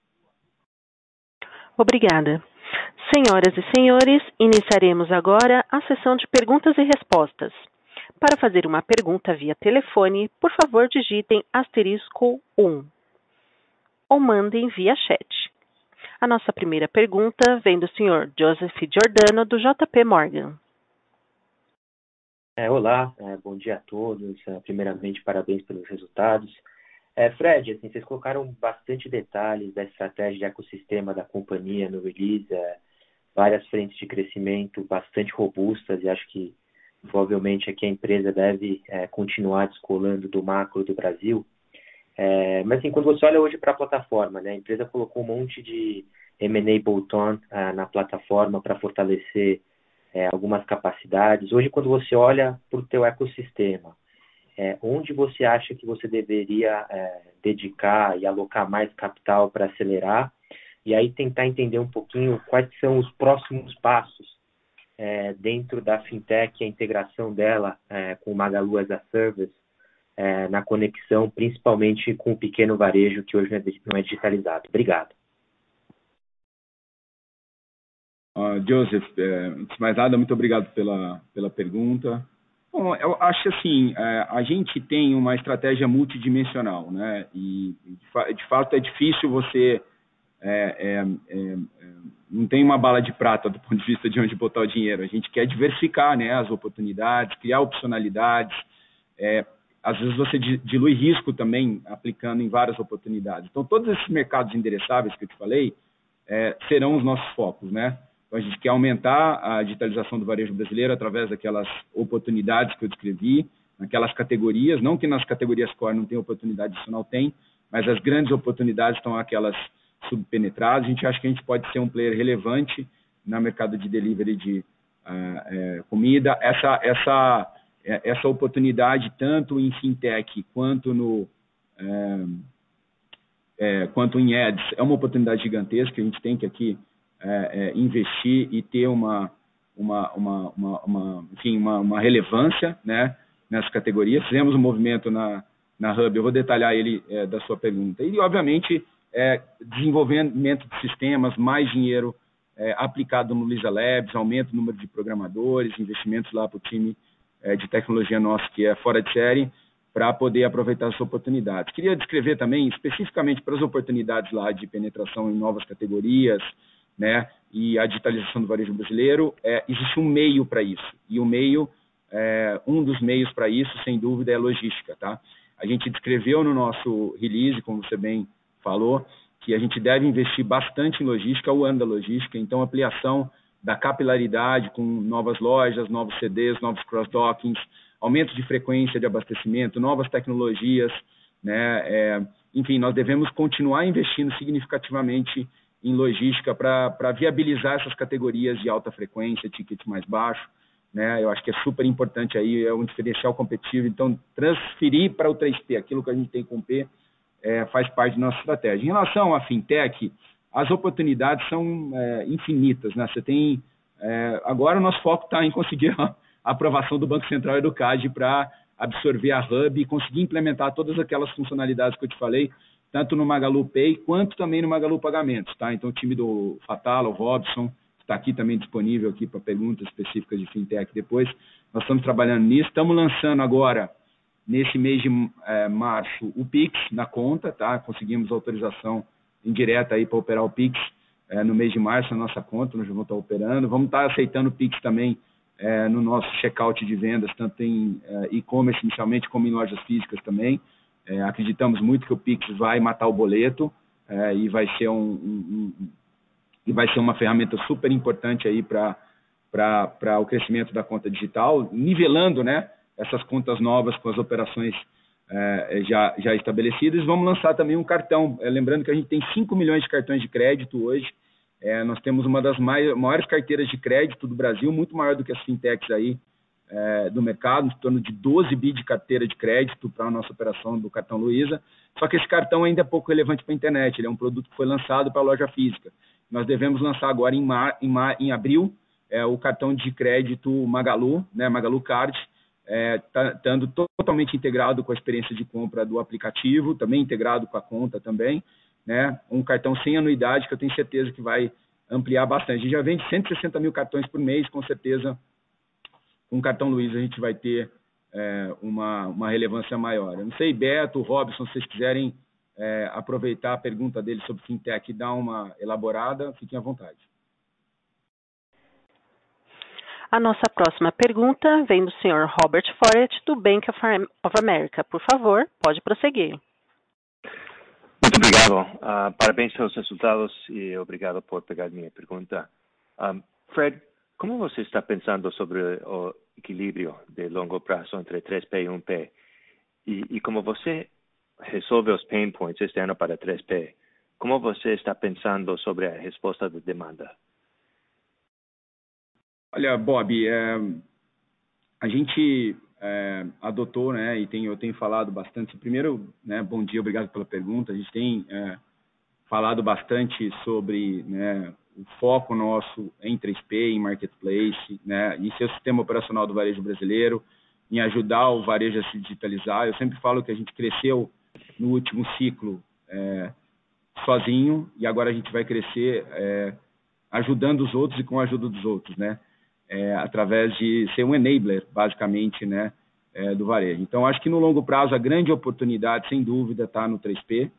Obrigada. Senhoras e senhores, iniciaremos agora a sessão de perguntas e respostas. Para fazer uma pergunta via telefone, por favor digitem asterisco um ou mandem via chat. A nossa primeira pergunta vem do senhor Joseph Giordano, do J P Morgan. É, olá, é, bom dia a todos. É, primeiramente, parabéns pelos resultados. É, Fred, assim, vocês colocaram bastante detalhes da estratégia de ecossistema da companhia no release, é, várias frentes de crescimento bastante robustas, e acho que provavelmente aqui a empresa deve é, continuar descolando do macro do Brasil. É, mas assim, quando você olha hoje para a plataforma, né, a empresa colocou um monte de M and A bolt-on uh, na plataforma para fortalecer é, algumas capacidades. Hoje, quando você olha para o teu ecossistema, é, onde você acha que você deveria é, dedicar e alocar mais capital para acelerar? E aí tentar entender um pouquinho quais são os próximos passos é, dentro da fintech, a integração dela é, com o Magalu as a Service, É, na conexão, principalmente com o pequeno varejo, que hoje não é digitalizado. Obrigado. Uh, Joseph, é, antes de mais nada, muito obrigado pela, pela pergunta. Bom, eu acho assim, é, a gente tem uma estratégia multidimensional, né? E, de, fa de fato, é difícil você... É, é, é, não tem uma bala de prata do ponto de vista de onde botar o dinheiro. A gente quer diversificar, né, as oportunidades, criar opcionalidades, é, às vezes você dilui risco também aplicando em várias oportunidades. Então, todos esses mercados endereçáveis que eu te falei é, serão os nossos focos, né? Então, a gente quer aumentar a digitalização do varejo brasileiro através daquelas oportunidades que eu descrevi, naquelas categorias, não que nas categorias core não tem oportunidade adicional, tem, mas as grandes oportunidades estão aquelas subpenetradas. A gente acha que a gente pode ser um player relevante no mercado de delivery de uh, é, comida. Essa... essa essa oportunidade, tanto em fintech quanto, no, é, é, quanto em ads, é uma oportunidade gigantesca que a gente tem que aqui é, é, investir e ter uma, uma, uma, uma, uma, enfim, uma, uma relevância, né, nessas categorias. Fizemos um movimento na, na Hub, eu vou detalhar ele é, da sua pergunta. E, obviamente, é, desenvolvimento de sistemas, mais dinheiro é, aplicado no Lisa Labs, aumento do número de programadores, investimentos lá para o time de tecnologia nossa, que é fora de série, para poder aproveitar as oportunidades. Queria descrever também, especificamente para as oportunidades lá de penetração em novas categorias, né, e a digitalização do varejo brasileiro, é, existe um meio para isso. E o meio, é, um dos meios para isso, sem dúvida, é a logística. Tá? A gente descreveu no nosso release, como você bem falou, que a gente deve investir bastante em logística, é o ano da logística, então ampliação da capilaridade com novas lojas, novos C Ds, novos cross-dockings, aumento de frequência de abastecimento, novas tecnologias, né? É, enfim, nós devemos continuar investindo significativamente em logística para viabilizar essas categorias de alta frequência, ticket mais baixo, né? Eu acho que é super importante aí, é um diferencial competitivo, então transferir para o três P, aquilo que a gente tem com o P, é, faz parte da nossa estratégia. Em relação à fintech, as oportunidades são é, infinitas, né? Você tem, é, agora o nosso foco está em conseguir a aprovação do Banco Central e do C A D para absorver a Hub e conseguir implementar todas aquelas funcionalidades que eu te falei, tanto no Magalu Pay quanto também no Magalu Pagamentos, tá? Então o time do Fatala, o Robson, está aqui também disponível aqui para perguntas específicas de fintech depois. Nós estamos trabalhando nisso, estamos lançando agora, nesse mês de é, março, o Pix na conta, tá? Conseguimos autorização indireta aí para operar o Pix é, no mês de março na nossa conta, nós vamos estar operando. Vamos estar aceitando o Pix também é, no nosso checkout de vendas, tanto em é, e-commerce inicialmente como em lojas físicas também. É, acreditamos muito que o Pix vai matar o boleto é, e vai ser um, um, um e vai ser uma ferramenta super importante aí para para o crescimento da conta digital, nivelando, né, essas contas novas com as operações é, já, já estabelecidas. Vamos lançar também um cartão, é, lembrando que a gente tem cinco milhões de cartões de crédito hoje, é, nós temos uma das mais, maiores carteiras de crédito do Brasil, muito maior do que as fintechs aí é, do mercado, em torno de doze bi de carteira de crédito para a nossa operação do cartão Luiza, só que esse cartão ainda é pouco relevante para a internet, ele é um produto que foi lançado para a loja física. Nós devemos lançar agora em, mar, em, mar, em abril é, o cartão de crédito Magalu, né, Magalu Card, é, tá, estando totalmente integrado com a experiência de compra do aplicativo, também integrado com a conta também, né, um cartão sem anuidade que eu tenho certeza que vai ampliar bastante. A gente já vende cento e sessenta mil cartões por mês, com certeza com o cartão Luiza a gente vai ter é, uma, uma relevância maior. Eu não sei, Beto, Robson, se vocês quiserem É, aproveitar a pergunta dele sobre fintech e dar uma elaborada, fiquem à vontade. A nossa próxima pergunta vem do senhor Robert Forrest, do Bank of America. Por favor, pode prosseguir. Muito obrigado. Uh, parabéns pelos resultados e obrigado por pegar minha pergunta. Um, Fred, como você está pensando sobre o equilíbrio de longo prazo entre três P e um P? E, e como você resolve os pain points este ano para três P, como você está pensando sobre a resposta da demanda? Olha, Bob, é, a gente é, adotou, né, e tem, eu tenho falado bastante. Primeiro, né, bom dia, obrigado pela pergunta. A gente tem é, falado bastante sobre, né, o foco nosso em três P, em marketplace, né, em ser o sistema operacional do varejo brasileiro, em ajudar o varejo a se digitalizar. Eu sempre falo que a gente cresceu no último ciclo é, sozinho e agora a gente vai crescer é, ajudando os outros e com a ajuda dos outros, né? É, através de ser um enabler, basicamente, né, é, do varejo. Então, acho que no longo prazo a grande oportunidade, sem dúvida, está no três P.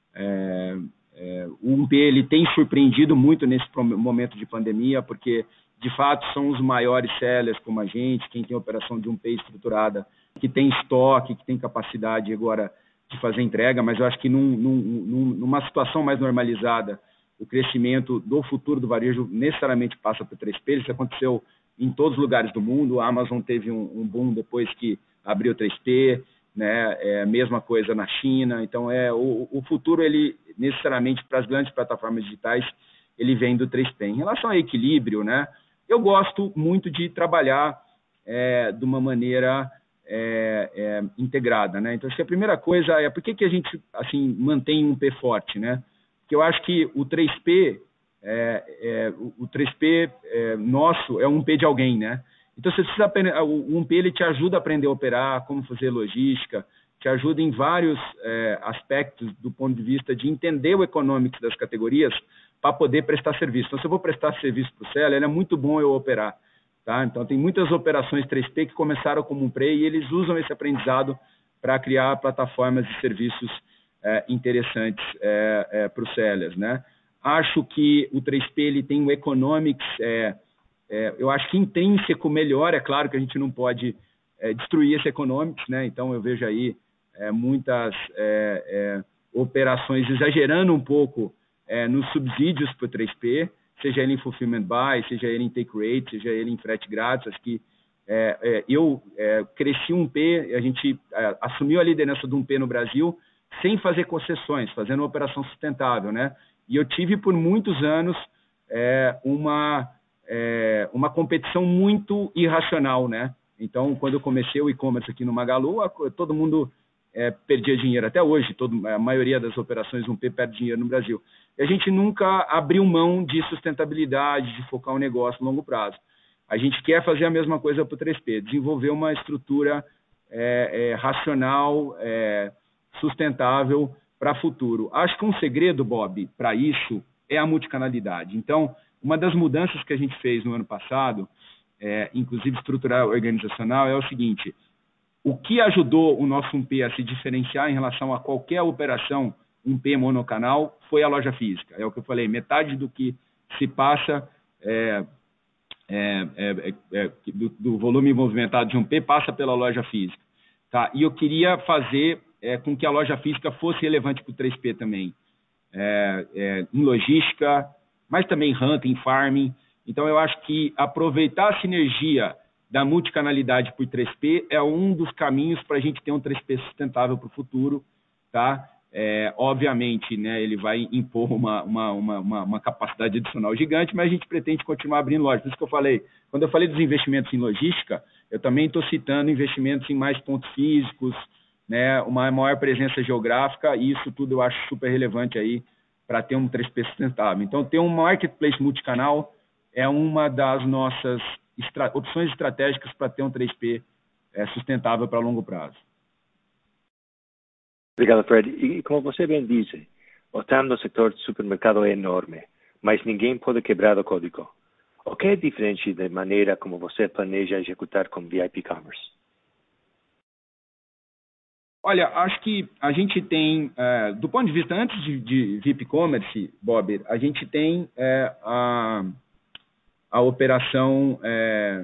É, é, o um P ele tem surpreendido muito nesse momento de pandemia, porque, de fato, são os maiores sellers como a gente, quem tem operação de um P estruturada, que tem estoque, que tem capacidade agora de fazer entrega, mas eu acho que num, num, numa situação mais normalizada, o crescimento do futuro do varejo necessariamente passa por três P. Isso aconteceu em todos os lugares do mundo. A Amazon teve um, um boom depois que abriu três P, né? É a mesma coisa na China. Então, é, o, o futuro, ele necessariamente, para as grandes plataformas digitais, ele vem do três P. Em relação a equilíbrio, né? Eu gosto muito de trabalhar é, de uma maneira É, é, integrada, né? Então, acho que a primeira coisa é por que, que a gente assim, mantém um P forte, né? Porque eu acho que o três P, é, é, o, o três P é, nosso é um P de alguém, né? Então, você precisa aprender, o um P ele te ajuda a aprender a operar, como fazer logística, te ajuda em vários é, aspectos do ponto de vista de entender o economics das categorias para poder prestar serviço. Então, se eu vou prestar serviço para o seller, é muito bom eu operar. Tá? Então, tem muitas operações três P que começaram como um P e eles usam esse aprendizado para criar plataformas de serviços é, interessantes é, é, para os sellers, né? Acho que o três P ele tem um economics, é, é, eu acho que intrínseco melhor. É claro que a gente não pode é, destruir esse economics, né? Então, eu vejo aí é, muitas é, é, operações exagerando um pouco é, nos subsídios para o três P, seja ele em fulfillment buy, seja ele em take rate, seja ele em frete grátis. Acho que é, é, eu é, cresci um P, a gente é, assumiu a liderança de um P no Brasil sem fazer concessões, fazendo uma operação sustentável, né? E eu tive por muitos anos é, uma, é, uma competição muito irracional, né? Então, quando eu comecei o e-commerce aqui no Magalu, todo mundo é, perdia dinheiro. Até hoje, todo, a maioria das operações um P perde dinheiro no Brasil. E a gente nunca abriu mão de sustentabilidade, de focar o negócio no longo prazo. A gente quer fazer a mesma coisa para o três P, desenvolver uma estrutura é, é, racional, é, sustentável para o futuro. Acho que um segredo, Bob, para isso é a multicanalidade. Então, uma das mudanças que a gente fez no ano passado, é, inclusive estrutural organizacional, é o seguinte: o que ajudou o nosso um P a se diferenciar em relação a qualquer operação um P monocanal foi a loja física. É o que eu falei, metade do que se passa é, é, é, é, do, do volume movimentado de um P passa pela loja física. Tá? E eu queria fazer é, com que a loja física fosse relevante para o três P também, é, é, em logística, mas também hunting, farming. Então, eu acho que aproveitar a sinergia da multicanalidade por três P é um dos caminhos para a gente ter um três P sustentável para o futuro, tá? É, obviamente, né, ele vai impor uma, uma, uma, uma capacidade adicional gigante, mas a gente pretende continuar abrindo lojas. Por isso que eu falei, quando eu falei dos investimentos em logística, eu também estou citando investimentos em mais pontos físicos, né, uma maior presença geográfica, e isso tudo eu acho super relevante aí para ter um três P sustentável. Então, ter um marketplace multicanal é uma das nossas estra- opções estratégicas para ter um três P é, sustentável para longo prazo. Obrigado, Fred. E como você bem disse, o T A M no setor de supermercado é enorme, mas ninguém pode quebrar o código. O que é diferente da maneira como você planeja executar com V I P Commerce? Olha, acho que a gente tem, é, do ponto de vista antes de, de V I P Commerce, Bob, a gente tem é, a, a operação, é,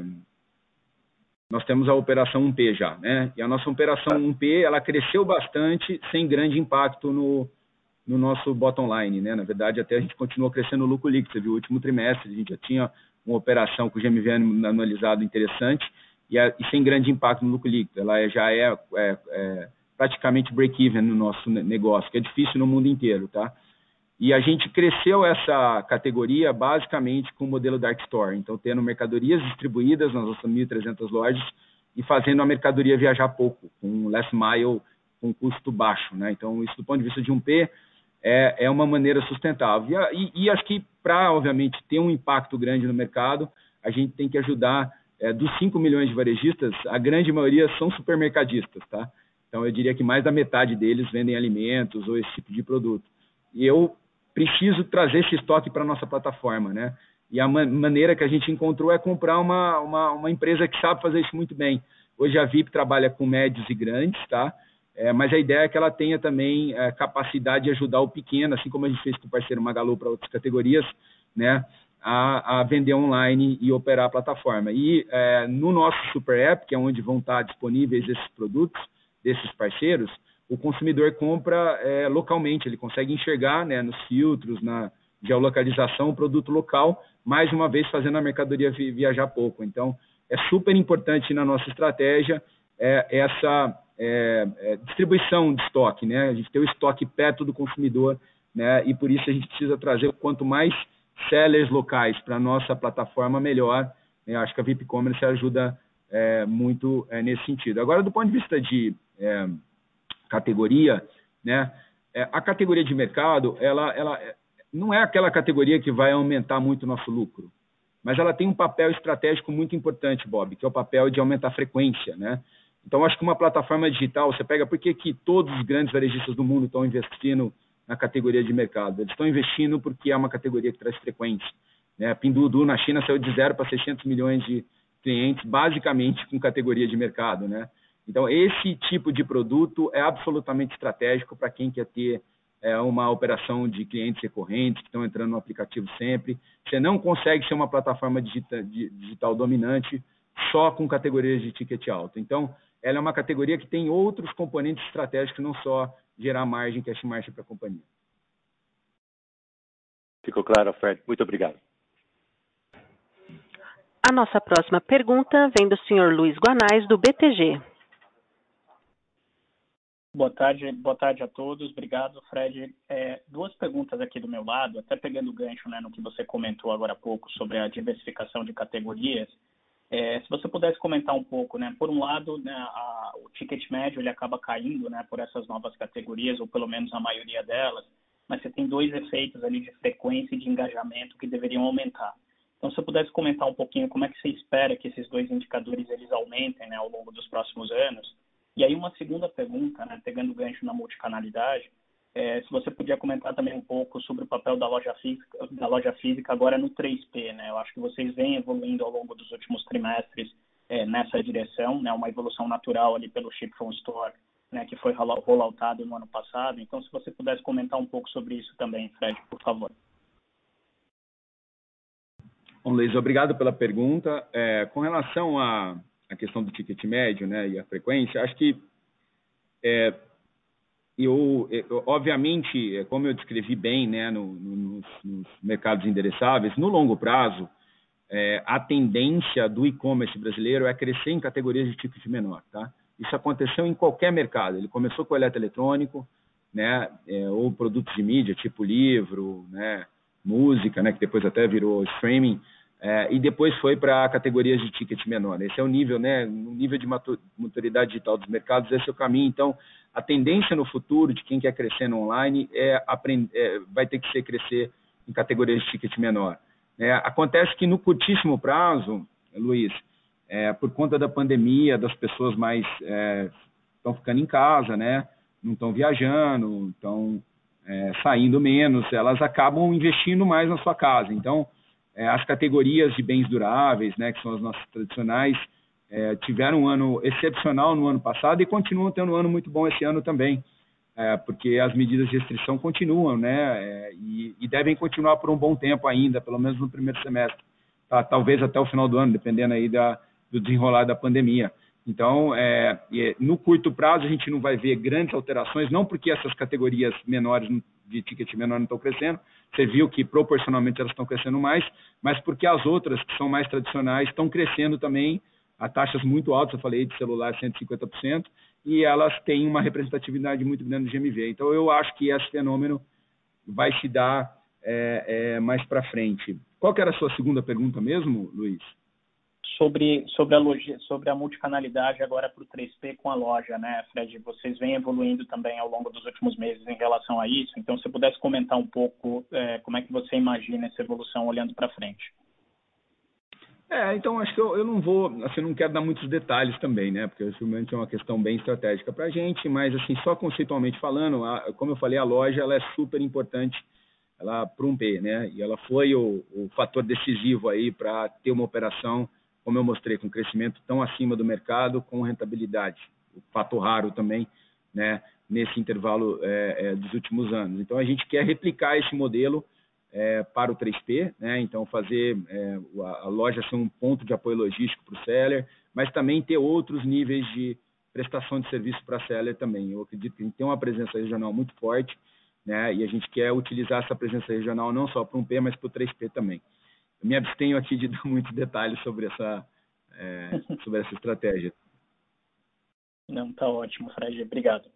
nós temos a operação um P já, né? E a nossa operação um P, ela cresceu bastante sem grande impacto no, no nosso bottom line, né? Na verdade, até a gente continuou crescendo no lucro líquido. Você viu, o último trimestre, a gente já tinha uma operação com o G M V anualizado interessante e, a, e sem grande impacto no lucro líquido. Ela já é, é, é praticamente break-even no nosso negócio, que é difícil no mundo inteiro, tá? E a gente cresceu essa categoria basicamente com o modelo Dark Store, então tendo mercadorias distribuídas nas nossas mil e trezentas lojas e fazendo a mercadoria viajar pouco, com last mile, com custo baixo, né? Então, isso do ponto de vista de um P é, é uma maneira sustentável. E, e, e acho que para, obviamente, ter um impacto grande no mercado, a gente tem que ajudar, é, dos cinco milhões de varejistas, a grande maioria são supermercadistas, tá? Então, eu diria que mais da metade deles vendem alimentos ou esse tipo de produto. E eu preciso trazer esse estoque para a nossa plataforma, né? E a man maneira que a gente encontrou é comprar uma, uma, uma empresa que sabe fazer isso muito bem. Hoje a V I P trabalha com médios e grandes, tá? É, mas a ideia é que ela tenha também é, capacidade de ajudar o pequeno, assim como a gente fez com o parceiro Magalu para outras categorias, né? A, a vender online e operar a plataforma. E é, no nosso Super App, que é onde vão estar disponíveis esses produtos, desses parceiros, o consumidor compra é, localmente, ele consegue enxergar, né, nos filtros, na geolocalização, o produto local, mais uma vez fazendo a mercadoria vi viajar pouco. Então, é super importante na nossa estratégia é, essa é, é, distribuição de estoque, né? A gente tem o estoque perto do consumidor, né? E por isso a gente precisa trazer quanto mais sellers locais para a nossa plataforma, melhor. Eu acho que a V I P Commerce ajuda é, muito é, nesse sentido. Agora, do ponto de vista de é, categoria, né? É, a categoria de mercado, ela, ela não é aquela categoria que vai aumentar muito o nosso lucro, mas ela tem um papel estratégico muito importante, Bob, que é o papel de aumentar a frequência, né? Então, acho que uma plataforma digital, você pega, por que que todos os grandes varejistas do mundo estão investindo na categoria de mercado? Eles estão investindo porque é uma categoria que traz frequência, né? Pinduoduo na China saiu de zero para seiscentos milhões de clientes, basicamente com categoria de mercado, né? Então, esse tipo de produto é absolutamente estratégico para quem quer ter é, uma operação de clientes recorrentes que estão entrando no aplicativo sempre. Você não consegue ser uma plataforma digital, digital dominante só com categorias de ticket alto. Então, ela é uma categoria que tem outros componentes estratégicos, não só gerar margem, cash margin para a companhia. Ficou claro, Fred. Muito obrigado. A nossa próxima pergunta vem do senhor Luiz Guanais, do B T G. Boa tarde, boa tarde a todos. Obrigado, Fred. É, duas perguntas aqui do meu lado, até pegando o gancho, né, no que você comentou agora há pouco sobre a diversificação de categorias. É, se você pudesse comentar um pouco, né, por um lado, né, a, o ticket médio ele acaba caindo, né, por essas novas categorias, ou pelo menos a maioria delas, mas você tem dois efeitos ali de frequência e de engajamento que deveriam aumentar. Então, se eu pudesse comentar um pouquinho como é que você espera que esses dois indicadores eles aumentem, né, ao longo dos próximos anos. E aí uma segunda pergunta, né, pegando o gancho na multicanalidade, é, se você podia comentar também um pouco sobre o papel da loja física, da loja física agora no três P, né? Eu acho que vocês vêm evoluindo ao longo dos últimos trimestres é, nessa direção, né, uma evolução natural ali pelo Ship from Store, né, que foi rolloutado no ano passado. Então, se você pudesse comentar um pouco sobre isso também, Fred, por favor. Bom, Luiz, obrigado pela pergunta. É, com relação à, à questão do ticket médio, né, e a frequência, acho que, é, eu, eu, obviamente, como eu descrevi bem, né, no, no, nos, nos mercados endereçáveis, no longo prazo, é, a tendência do e-commerce brasileiro é crescer em categorias de ticket menor, tá? Isso aconteceu em qualquer mercado. Ele começou com o eletroeletrônico, né, é, ou produtos de mídia, tipo livro, né, música, né, que depois até virou streaming, é, e depois foi para categorias de ticket menor. Esse é o nível, né, o nível de maturidade digital dos mercados, esse é o caminho. Então, a tendência no futuro de quem quer crescer no online é, aprender, é vai ter que ser crescer em categorias de ticket menor. É, acontece que no curtíssimo prazo, Luiz, é, por conta da pandemia, das pessoas mais estão é, ficando em casa, né, não estão viajando, estão É, saindo menos, elas acabam investindo mais na sua casa. Então, é, as categorias de bens duráveis, né, que são as nossas tradicionais, é, tiveram um ano excepcional no ano passado e continuam tendo um ano muito bom esse ano também, é, porque as medidas de restrição continuam, né, é, e, e devem continuar por um bom tempo ainda, pelo menos no primeiro semestre, tá? Talvez até o final do ano, dependendo aí da, do desenrolar da pandemia. Então, é, no curto prazo, a gente não vai ver grandes alterações, não porque essas categorias menores, de ticket menor, não estão crescendo, você viu que proporcionalmente elas estão crescendo mais, mas porque as outras, que são mais tradicionais, estão crescendo também a taxas muito altas, eu falei de celular cento e cinquenta por cento, e elas têm uma representatividade muito grande do G M V. Então, eu acho que esse fenômeno vai se dar é, é, mais para frente. Qual que era a sua segunda pergunta mesmo, Luiz? Sobre, sobre, a, loja, sobre a multicanalidade agora para o três P com a loja, né, Fred? Vocês vêm evoluindo também ao longo dos últimos meses em relação a isso. Então, se pudesse comentar um pouco é, como é que você imagina essa evolução olhando para frente. É, então acho que eu, eu não vou, assim, não quero dar muitos detalhes também, né, porque realmente é uma questão bem estratégica para a gente, mas assim, só conceitualmente falando, a, como eu falei, a loja ela é super importante ela para um P, né, e ela foi o, o fator decisivo aí para ter uma operação, como eu mostrei, com crescimento tão acima do mercado, com rentabilidade, o fato raro também, né, nesse intervalo é, é, dos últimos anos. Então, a gente quer replicar esse modelo é, para o três P, né, então fazer é, a, a loja ser um ponto de apoio logístico para o seller, mas também ter outros níveis de prestação de serviço para seller também. Eu acredito que a gente tem uma presença regional muito forte, né, e a gente quer utilizar essa presença regional não só para um P, mas para o três P também. Eu me abstenho aqui de dar muitos detalhes sobre essa, é, sobre essa estratégia. Não, tá ótimo, Fred. Obrigado.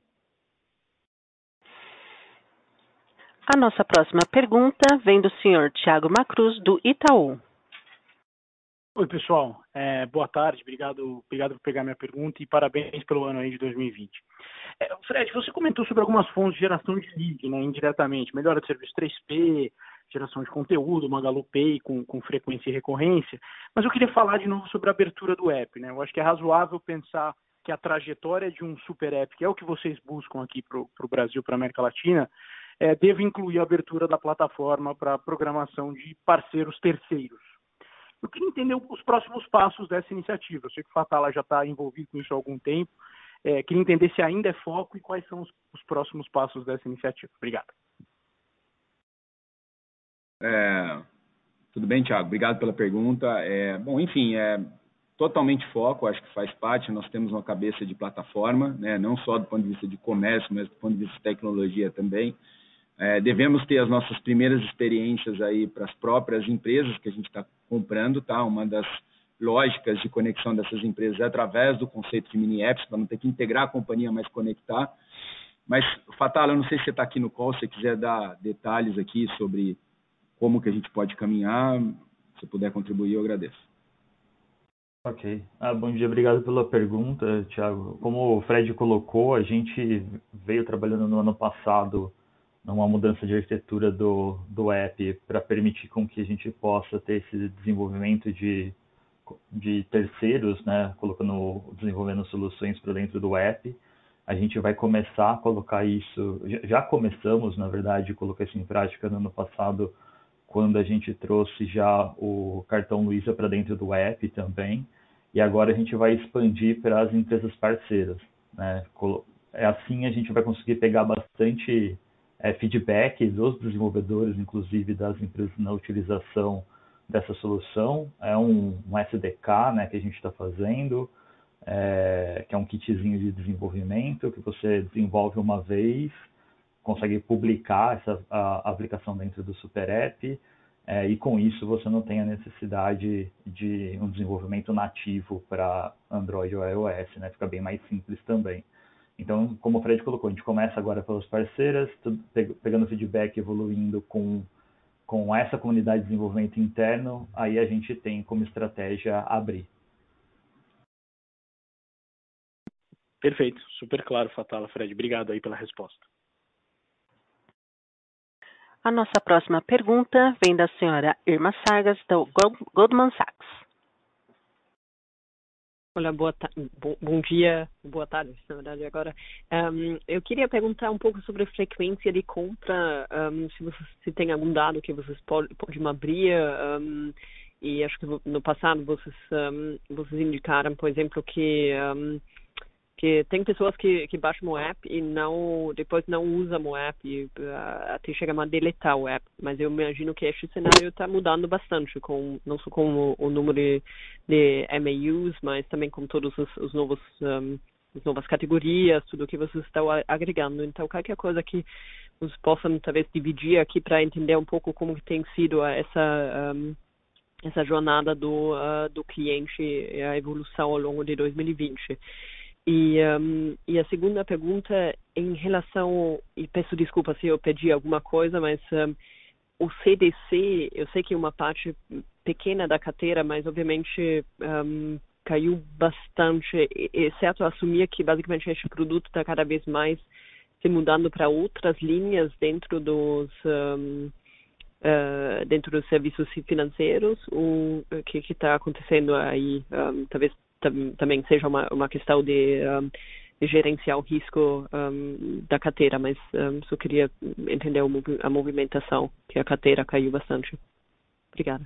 A nossa próxima pergunta vem do senhor Thiago Macruz, do Itaú. Oi, pessoal. É, boa tarde. Obrigado, obrigado por pegar minha pergunta e parabéns pelo ano aí de dois mil e vinte. É, Fred, você comentou sobre algumas fontes de geração de lead, né, indiretamente. Melhora de serviço três P, geração de conteúdo, Magalu Pay com, com frequência e recorrência. Mas eu queria falar de novo sobre a abertura do app, né? Eu acho que é razoável pensar que a trajetória de um super app, que é o que vocês buscam aqui para o Brasil, para a América Latina, é, deve incluir a abertura da plataforma para programação de parceiros terceiros. Eu queria entender os próximos passos dessa iniciativa. Eu sei que o Fatala já está envolvido com isso há algum tempo. É, queria entender se ainda é foco e quais são os, os próximos passos dessa iniciativa. Obrigado. É, tudo bem, Thiago? Obrigado pela pergunta. É, bom, enfim, é totalmente foco, acho que faz parte. Nós temos uma cabeça de plataforma, né, não só do ponto de vista de comércio, mas do ponto de vista de tecnologia também. é, devemos ter as nossas primeiras experiências aí para as próprias empresas que a gente está comprando, tá? Uma das lógicas de conexão dessas empresas é através do conceito de mini-apps, para não ter que integrar a companhia, mas conectar. Mas, Fatala, eu não sei se você está aqui no call, se você quiser dar detalhes aqui sobre como que a gente pode caminhar, se puder contribuir, eu agradeço. Ok. Ah, bom dia, obrigado pela pergunta, Thiago. Como o Fred colocou, a gente veio trabalhando no ano passado numa mudança de arquitetura do, do app para permitir com que a gente possa ter esse desenvolvimento de de terceiros, né, colocando, desenvolvendo soluções para dentro do app. A gente vai começar a colocar isso, já começamos, na verdade, a colocar isso em prática no ano passado, quando a gente trouxe já o cartão Luiza para dentro do app também, e agora a gente vai expandir para as empresas parceiras, né? É assim a gente vai conseguir pegar bastante é, feedback dos desenvolvedores, inclusive das empresas na utilização dessa solução. É um, um S D K, né, que a gente está fazendo, é, que é um kitzinho de desenvolvimento que você desenvolve uma vez, consegue publicar essa a, a aplicação dentro do Super App, é, e com isso você não tem a necessidade de um desenvolvimento nativo para Android ou iOS, né, fica bem mais simples também. Então, como o Fred colocou, a gente começa agora pelas parceiras, tudo, pegando feedback, evoluindo com com essa comunidade de desenvolvimento interno, aí a gente tem como estratégia abrir. Perfeito, super claro, Fatala, Fred. Obrigado aí pela resposta. A nossa próxima pergunta vem da senhora Irma Sargas, do Goldman Sachs. Olá, boa bom, bom dia, boa tarde, na verdade, agora. Um, eu queria perguntar um pouco sobre a frequência de compra, um, se, vocês, se tem algum dado que vocês podem pode abrir, um, e acho que no passado vocês, um, vocês indicaram, por exemplo, que, um, que tem pessoas que, que baixam o app e não, depois não usam o app, e, uh, até chegam a deletar o app, mas eu imagino que este cenário está mudando bastante, com, não só com o, o número de, de M A Us, mas também com todos os, os novos, um, as novas categorias, tudo que vocês estão agregando. Então, qualquer coisa que vocês possam, talvez, dividir aqui para entender um pouco como que tem sido essa, um, essa jornada do, uh, do cliente e a evolução ao longo de dois mil e vinte. E, um, e a segunda pergunta, em relação, e peço desculpa se eu pedi alguma coisa, mas um, o C D C, eu sei que é uma parte pequena da carteira, mas obviamente um, caiu bastante, é certo assumir que basicamente este produto está cada vez mais se mudando para outras linhas dentro dos, um, uh, dentro dos serviços financeiros, o que está acontecendo aí, um, talvez também seja uma, uma questão de, um, de gerenciar o risco um, da carteira, mas um, só queria entender a movimentação, que a carteira caiu bastante. Obrigada.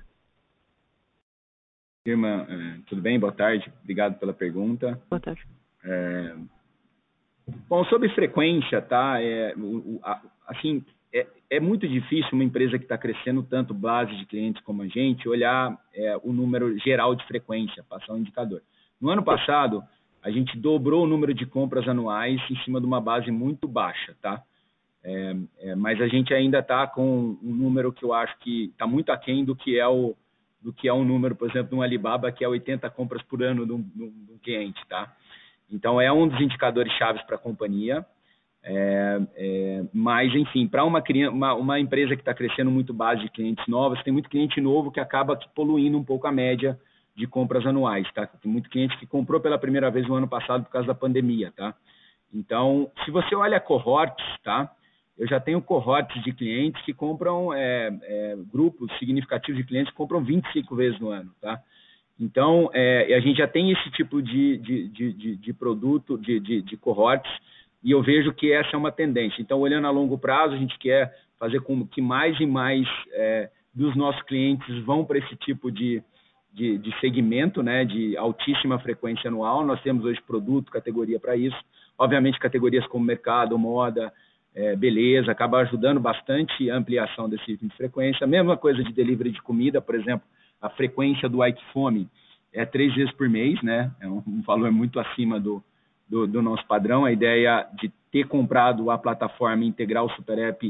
Irmã, tudo bem? Boa tarde. Obrigado pela pergunta. Boa tarde. É... Bom, sobre frequência, tá? É, o, a, assim, é, é muito difícil uma empresa que está crescendo tanto base de clientes como a gente olhar é, o número geral de frequência, passar um indicador. No ano passado, a gente dobrou o número de compras anuais em cima de uma base muito baixa, tá? É, é, mas a gente ainda está com um número que eu acho que está muito aquém do que é o do que é um número, por exemplo, de um Alibaba, que é oitenta compras por ano de um, de um cliente, tá? Então, é um dos indicadores chaves para a companhia. É, é, mas, enfim, para uma, uma, uma empresa que está crescendo muito base de clientes novos, tem muito cliente novo que acaba poluindo um pouco a média de compras anuais, tá? Tem muito cliente que comprou pela primeira vez no ano passado por causa da pandemia, tá? Então, se você olha cohorts, tá? Eu já tenho cohorts de clientes que compram, é, é, grupos significativos de clientes que compram vinte e cinco vezes no ano, tá? Então, é, a gente já tem esse tipo de, de, de, de, de produto, de, de, de cohorts, e eu vejo que essa é uma tendência. Então, olhando a longo prazo, a gente quer fazer com que mais e mais é, dos nossos clientes vão para esse tipo de De, de segmento, né, de altíssima frequência anual. Nós temos hoje produto, categoria para isso. Obviamente, categorias como mercado, moda, é, beleza, acaba ajudando bastante a ampliação desse tipo de frequência. A mesma coisa de delivery de comida, por exemplo, a frequência do Ike Fome é três vezes por mês, né, é um, um valor muito acima do, do, do nosso padrão. A ideia de ter comprado a plataforma e integrar o Super App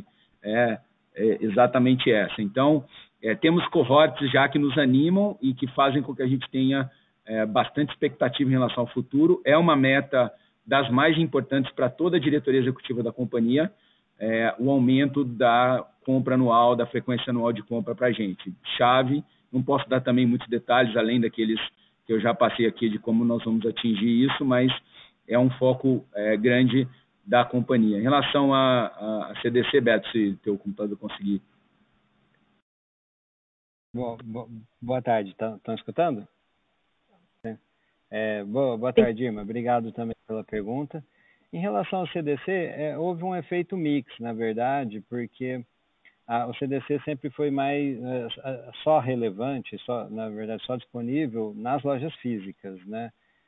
é, é exatamente essa. Então, é, temos cohorts já que nos animam e que fazem com que a gente tenha é, bastante expectativa em relação ao futuro. É uma meta das mais importantes para toda a diretoria executiva da companhia, é, o aumento da compra anual, da frequência anual de compra para a gente. Chave, não posso dar também muitos detalhes, além daqueles que eu já passei aqui de como nós vamos atingir isso, mas é um foco é, grande da companhia. Em relação a, a, a C D C, Beto, se teu computador conseguir. Boa, boa, boa tarde, estão escutando? É, boa, boa tarde, Irma. Obrigado também pela pergunta. Em relação ao C D C, é, houve um efeito mix, na verdade, porque a, o C D C sempre foi mais é, só relevante, só, na verdade, só disponível nas lojas físicas, né?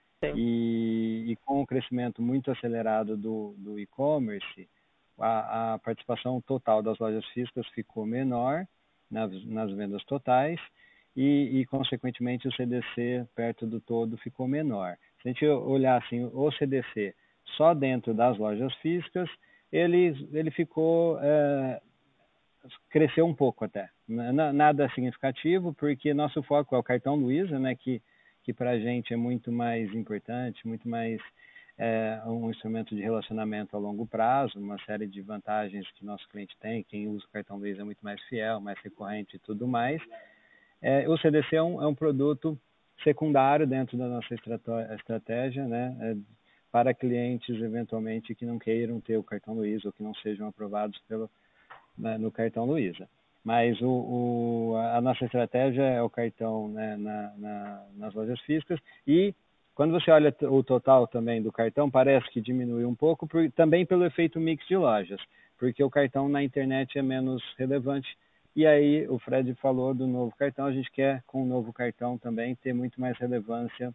E, e com o crescimento muito acelerado do, do e-commerce, a, a participação total das lojas físicas ficou menor nas, nas vendas totais, E, e, consequentemente, o C D C perto do todo ficou menor. Se a gente olhar assim, o C D C só dentro das lojas físicas, ele, ele ficou, é, cresceu um pouco até. Nada significativo, porque nosso foco é o cartão Luiza, né, que, que para a gente é muito mais importante, muito mais é, um instrumento de relacionamento a longo prazo, uma série de vantagens que nosso cliente tem. Quem usa o cartão Luiza é muito mais fiel, mais recorrente e tudo mais. É, o C D C é um, é um produto secundário dentro da nossa estratégia, né, é, para clientes eventualmente que não queiram ter o cartão Luiza ou que não sejam aprovados pelo, né, no cartão Luiza. Mas o, o, a nossa estratégia é o cartão, né, na, na, nas lojas físicas, e quando você olha o total também do cartão, parece que diminui um pouco, por, também pelo efeito mix de lojas, porque o cartão na internet é menos relevante. E aí, o Fred falou do novo cartão, a gente quer, com o novo cartão também, ter muito mais relevância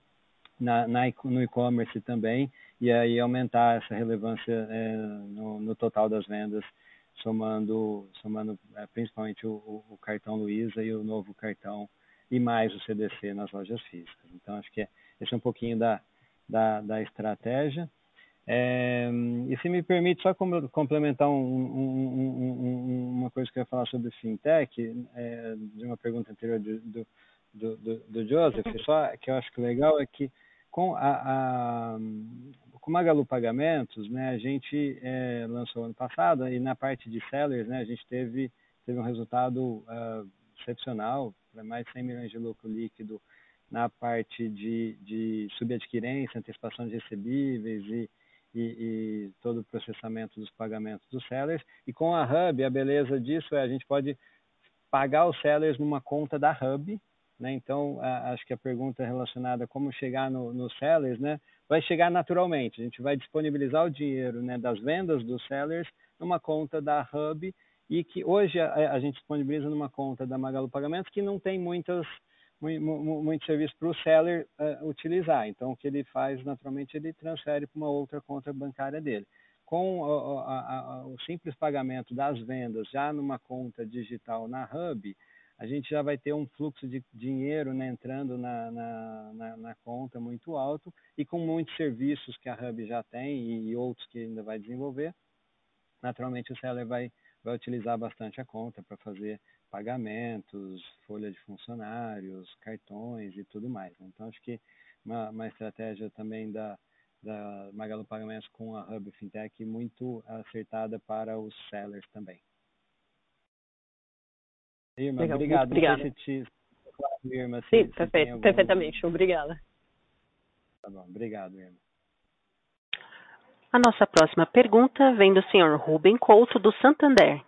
na, na, no e-commerce também, e aí aumentar essa relevância é, no, no total das vendas, somando, somando é, principalmente o, o cartão Luiza e o novo cartão, e mais o C D C nas lojas físicas. Então, acho que é, esse é um pouquinho da, da, da estratégia. É, e se me permite só complementar um, um, um, uma coisa que eu ia falar sobre fintech, é, de uma pergunta anterior do, do, do, do Joseph, só que eu acho que legal é que com a, a com Magalu Pagamentos, né, a gente é, lançou ano passado, e na parte de sellers, né, a gente teve, teve um resultado uh, excepcional, mais de cem milhões de lucro líquido na parte de, de subadquirência, antecipação de recebíveis e E, e todo o processamento dos pagamentos dos sellers. E com a Hub, a beleza disso é a gente pode pagar os sellers numa conta da Hub, né? Então, a, acho que a pergunta relacionada a como chegar nos no sellers, né, vai chegar naturalmente. A gente vai disponibilizar o dinheiro, né, das vendas dos sellers numa conta da Hub, e que hoje a, a gente disponibiliza numa conta da Magalu Pagamentos, que não tem muitas muito, muito serviço para o seller uh, utilizar. Então, o que ele faz, naturalmente, ele transfere para uma outra conta bancária dele. Com o, a, a, o simples pagamento das vendas já numa conta digital na Hub, a gente já vai ter um fluxo de dinheiro, né, entrando na, na, na, na conta muito alto, e com muitos serviços que a Hub já tem e, e outros que ainda vai desenvolver, naturalmente o seller vai, vai utilizar bastante a conta para fazer pagamentos, folha de funcionários, cartões e tudo mais. Então, acho que uma, uma estratégia também da, da Magalu Pagamentos com a Hub Fintech muito acertada para os sellers também. Irma, legal, obrigado. Obrigada. Se te... Irma, se, Sim, se perfeito, algum... perfeitamente. Obrigada. Tá bom, obrigado, Irma. A nossa próxima pergunta vem do senhor Rubem Couto, do Santander.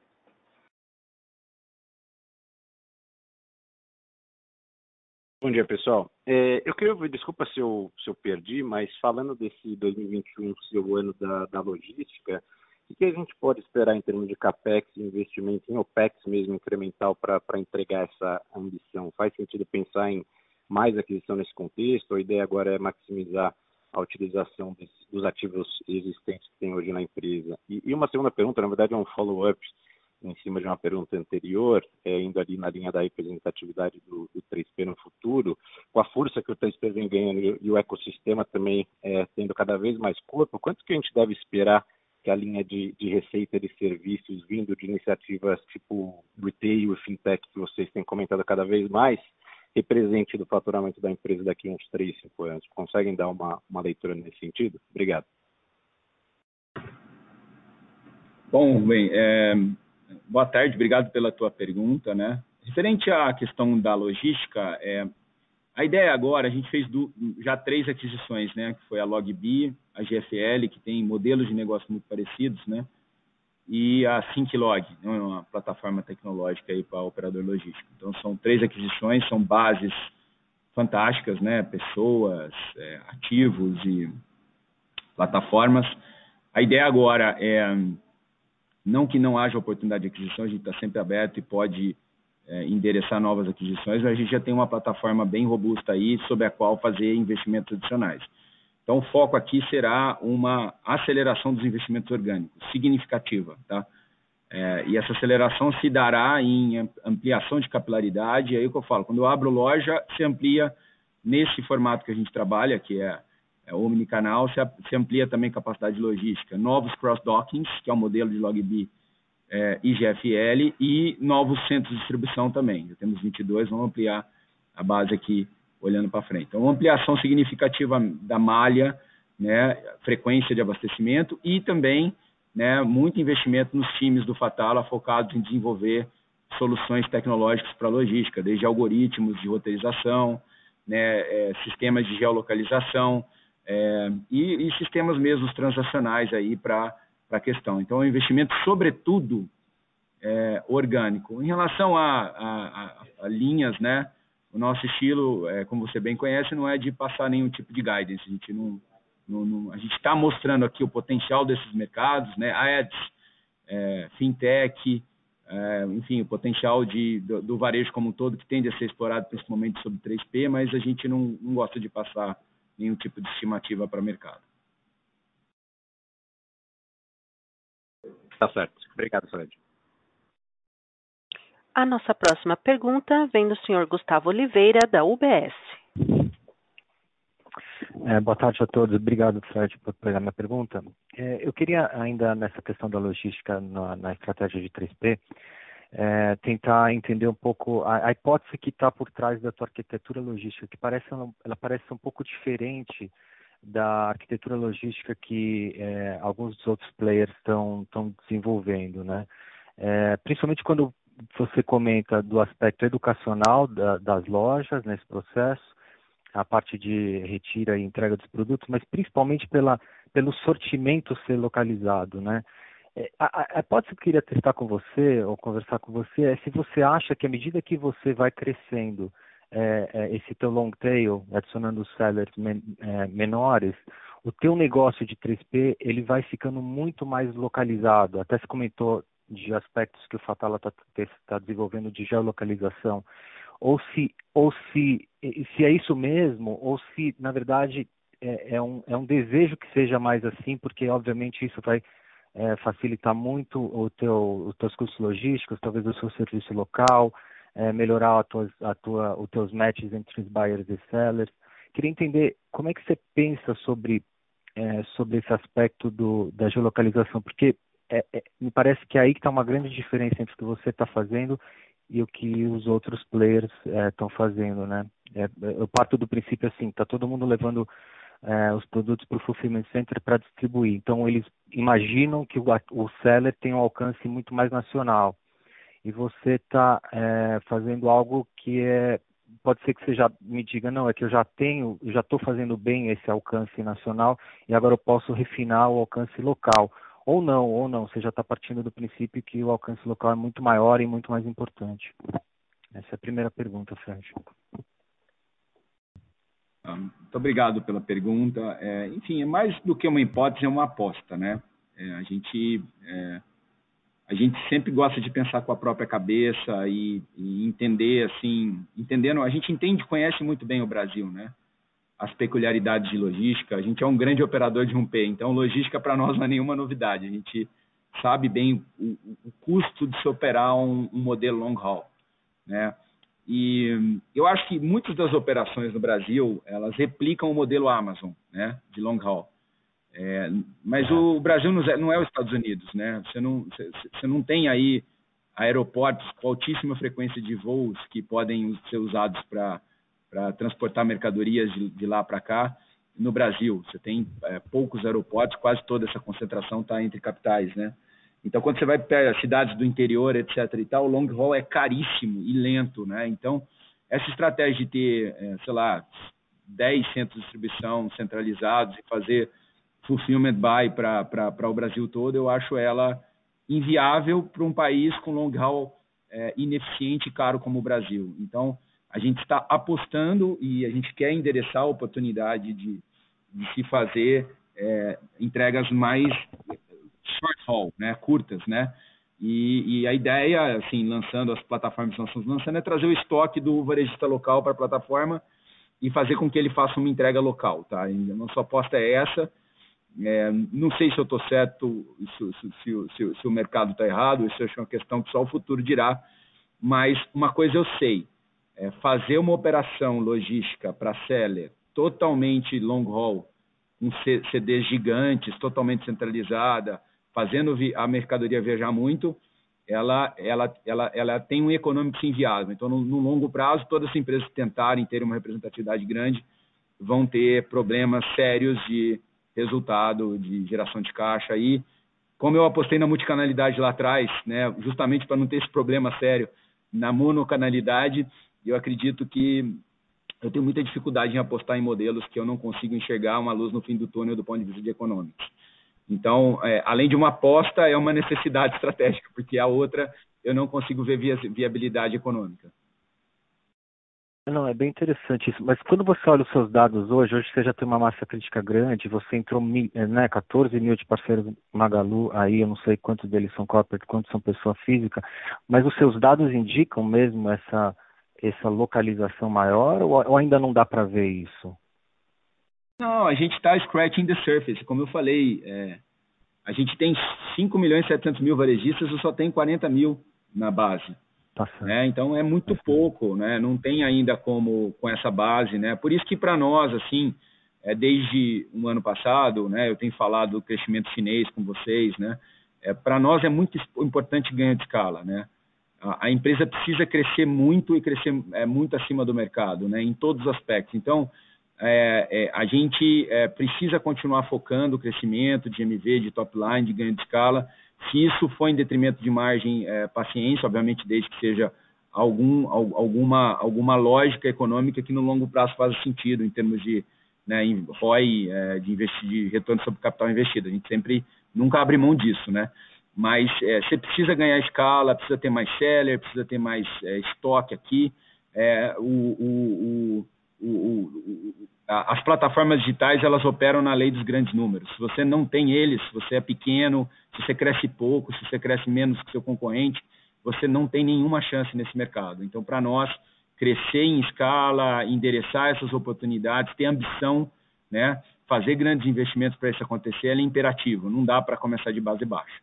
Bom dia, pessoal. É, eu queria ouvir, desculpa se eu, se eu perdi, mas falando desse dois mil e vinte e um, seu ano da, da logística, o que a gente pode esperar em termos de CAPEX, investimento em OPEX mesmo, incremental, para entregar essa ambição? Faz sentido pensar em mais aquisição nesse contexto? A ideia agora é maximizar a utilização desse, dos ativos existentes que tem hoje na empresa. E, e uma segunda pergunta, na verdade é um follow-up em cima de uma pergunta anterior, é, indo ali na linha da representatividade do, do três P no futuro, com a força que o três P vem ganhando e o ecossistema também é, tendo cada vez mais corpo, quanto que a gente deve esperar que a linha de, de receita de serviços vindo de iniciativas tipo retail e fintech que vocês têm comentado cada vez mais represente do faturamento da empresa daqui a uns três, cinco anos? Conseguem dar uma, uma leitura nesse sentido? Obrigado. Bom, bem, é, boa tarde, obrigado pela tua pergunta, né? Referente à questão da logística, é, a ideia agora, a gente fez do, já três aquisições, né? Que foi a LogBee, a G F L, que tem modelos de negócio muito parecidos, né? E a SyncLog, né, uma plataforma tecnológica aí para operador logístico. Então, são três aquisições, são bases fantásticas, né? Pessoas, é, ativos e plataformas. A ideia agora é, não que não haja oportunidade de aquisição, a gente está sempre aberto e pode é, endereçar novas aquisições, mas a gente já tem uma plataforma bem robusta aí, sobre a qual fazer investimentos adicionais. Então, o foco aqui será uma aceleração dos investimentos orgânicos, significativa, tá? É, e essa aceleração se dará em ampliação de capilaridade, é aí que eu falo, quando eu abro loja, se amplia nesse formato que a gente trabalha, que é, é o omnicanal, se, se amplia também capacidade de logística, novos cross-dockings, que é o modelo de LogBee é, e G F L, e novos centros de distribuição também. Já temos vinte e dois, vamos ampliar a base aqui, olhando para frente. Então, uma ampliação significativa da malha, né, frequência de abastecimento e também, né, muito investimento nos times do Fatala focados em desenvolver soluções tecnológicas para logística, desde algoritmos de roteirização, né, é, sistemas de geolocalização é, e, e sistemas mesmo transacionais aí para a questão. Então, é um investimento, sobretudo, é, orgânico. Em relação a, a, a, a linhas, né, o nosso estilo, é, como você bem conhece, não é de passar nenhum tipo de guidance. A gente não, não, não a gente está mostrando aqui o potencial desses mercados, né? Ads, é, fintech, é, enfim, o potencial de, do, do varejo como um todo, que tende a ser explorado principalmente sobre três P, mas a gente não, não gosta de passar nenhum tipo de estimativa para o mercado. Tá certo. Obrigado, Fred. A nossa próxima pergunta vem do senhor Gustavo Oliveira, da U B S. É, boa tarde a todos. Obrigado, Fred, por pegar minha pergunta. É, eu queria ainda, nessa questão da logística na, na estratégia de três P, é, tentar entender um pouco a, a hipótese que está por trás da tua arquitetura logística, que parece, ela parece um pouco diferente da arquitetura logística que é, alguns dos outros players estão desenvolvendo, né? É, principalmente quando você comenta do aspecto educacional da, das lojas nesse processo, a parte de retira e entrega dos produtos, mas principalmente pela, pelo sortimento ser localizado, né? A, a hipótese que eu queria testar com você, ou conversar com você, é se você acha que à medida que você vai crescendo é, é, esse teu long tail, adicionando sellers men, é, menores, o teu negócio de três P ele vai ficando muito mais localizado. Até se comentou de aspectos que o Fatala está tá desenvolvendo de geolocalização, ou se, ou se, se é isso mesmo, ou se, na verdade, é, é, um, é um desejo que seja mais assim, porque, obviamente, isso vai é, facilitar muito o teu, os teus custos logísticos, talvez o seu serviço local, é, melhorar a tua, a tua, os teus matches entre os buyers e sellers. Queria entender como é que você pensa sobre, é, sobre esse aspecto do, da geolocalização, porque É, é, me parece que é aí que está uma grande diferença entre o que você está fazendo e o que os outros players estão é, fazendo, né? É, eu parto do princípio assim, está todo mundo levando é, os produtos para o Fulfillment Center para distribuir. Então, eles imaginam que o, o seller tem um alcance muito mais nacional. E você está é, fazendo algo que é... Pode ser que você já me diga, não, é que eu já tenho, eu já estou fazendo bem esse alcance nacional e agora eu posso refinar o alcance local. Ou não, ou não, você já está partindo do princípio que o alcance local é muito maior e muito mais importante. Essa é a primeira pergunta, Fred. Muito obrigado pela pergunta. É, enfim, é mais do que uma hipótese, é uma aposta, né? É, a gente, é, a gente sempre gosta de pensar com a própria cabeça e, e entender, assim, entendendo, a gente entende e conhece muito bem o Brasil, né? As peculiaridades de logística. A gente é um grande operador de um P, então logística para nós não é nenhuma novidade. A gente sabe bem o, o custo de se operar um, um modelo long haul, né? E eu acho que muitas das operações no Brasil, elas replicam o modelo Amazon, né, de long haul. É, mas o Brasil não é, não é os Estados Unidos, né? Você não, você, você não tem aí aeroportos com altíssima frequência de voos que podem ser usados para transportar mercadorias de, de lá para cá. No Brasil, você tem é, poucos aeroportos, quase toda essa concentração está entre capitais, né? Então, quando você vai para cidades do interior, etc e tal, o long haul é caríssimo e lento, né? Então, essa estratégia de ter, é, sei lá, dez centros de distribuição centralizados e fazer fulfillment buy para o Brasil todo, eu acho ela inviável para um país com long haul é, ineficiente e caro como o Brasil. Então, a gente está apostando e a gente quer endereçar a oportunidade de, de se fazer é, entregas mais short haul, né, curtas, né? E, e a ideia, assim, lançando as plataformas que nós estamos lançando, é trazer o estoque do varejista local para a plataforma e fazer com que ele faça uma entrega local, tá? A nossa aposta é essa. É, não sei se eu estou certo, se, se, se, se, se o mercado está errado, isso é uma questão que só o futuro dirá, mas uma coisa eu sei, é fazer uma operação logística para seller totalmente long haul, com C Ds gigantes, totalmente centralizada, fazendo a mercadoria viajar muito, ela, ela, ela, ela tem um econômico inviável. Então, no, no longo prazo, todas as empresas que tentarem ter uma representatividade grande vão ter problemas sérios de resultado, de geração de caixa. E como eu apostei na multicanalidade lá atrás, né, justamente para não ter esse problema sério na monocanalidade, eu acredito que eu tenho muita dificuldade em apostar em modelos que eu não consigo enxergar uma luz no fim do túnel do ponto de vista de econômicos. Então, é, além de uma aposta, é uma necessidade estratégica, porque a outra eu não consigo ver via, viabilidade econômica. Não, é bem interessante isso. Mas quando você olha os seus dados hoje, hoje você já tem uma massa crítica grande, você entrou, né, quatorze mil de parceiros Magalu, aí eu não sei quantos deles são corporate, quantos são pessoa física, mas os seus dados indicam mesmo essa, essa localização maior ou, ou ainda não dá para ver isso? Não, a gente está scratching the surface. Como eu falei, é, a gente tem cinco milhões e setecentos mil varejistas, eu só tenho quarenta mil na base. Tá, né? Então, é muito tá pouco, né? Não tem ainda como com essa base. Né? Por isso que, para nós, assim, é, desde um ano passado, né, eu tenho falado do crescimento chinês com vocês, né? É, para nós é muito importante ganhar de escala. Né? A, a empresa precisa crescer muito e crescer é, muito acima do mercado, né? Em todos os aspectos. Então, É, é, a gente é, precisa continuar focando o crescimento de M V, de top line, de ganho de escala. Se isso for em detrimento de margem, é, paciência, obviamente, desde que seja algum, alguma, alguma lógica econômica que no longo prazo faz sentido em termos de, né, R O I, é, de, investir, de retorno sobre capital investido. A gente sempre nunca abre mão disso, né? Mas é, você precisa ganhar escala, precisa ter mais seller, precisa ter mais é, estoque aqui. É, o, o, o O, o, as plataformas digitais, elas operam na lei dos grandes números. Se você não tem eles, se você é pequeno, se você cresce pouco, se você cresce menos que seu concorrente, você não tem nenhuma chance nesse mercado. Então, para nós, crescer em escala, endereçar essas oportunidades, ter ambição, né, fazer grandes investimentos para isso acontecer, é imperativo. Não dá para começar de base baixa.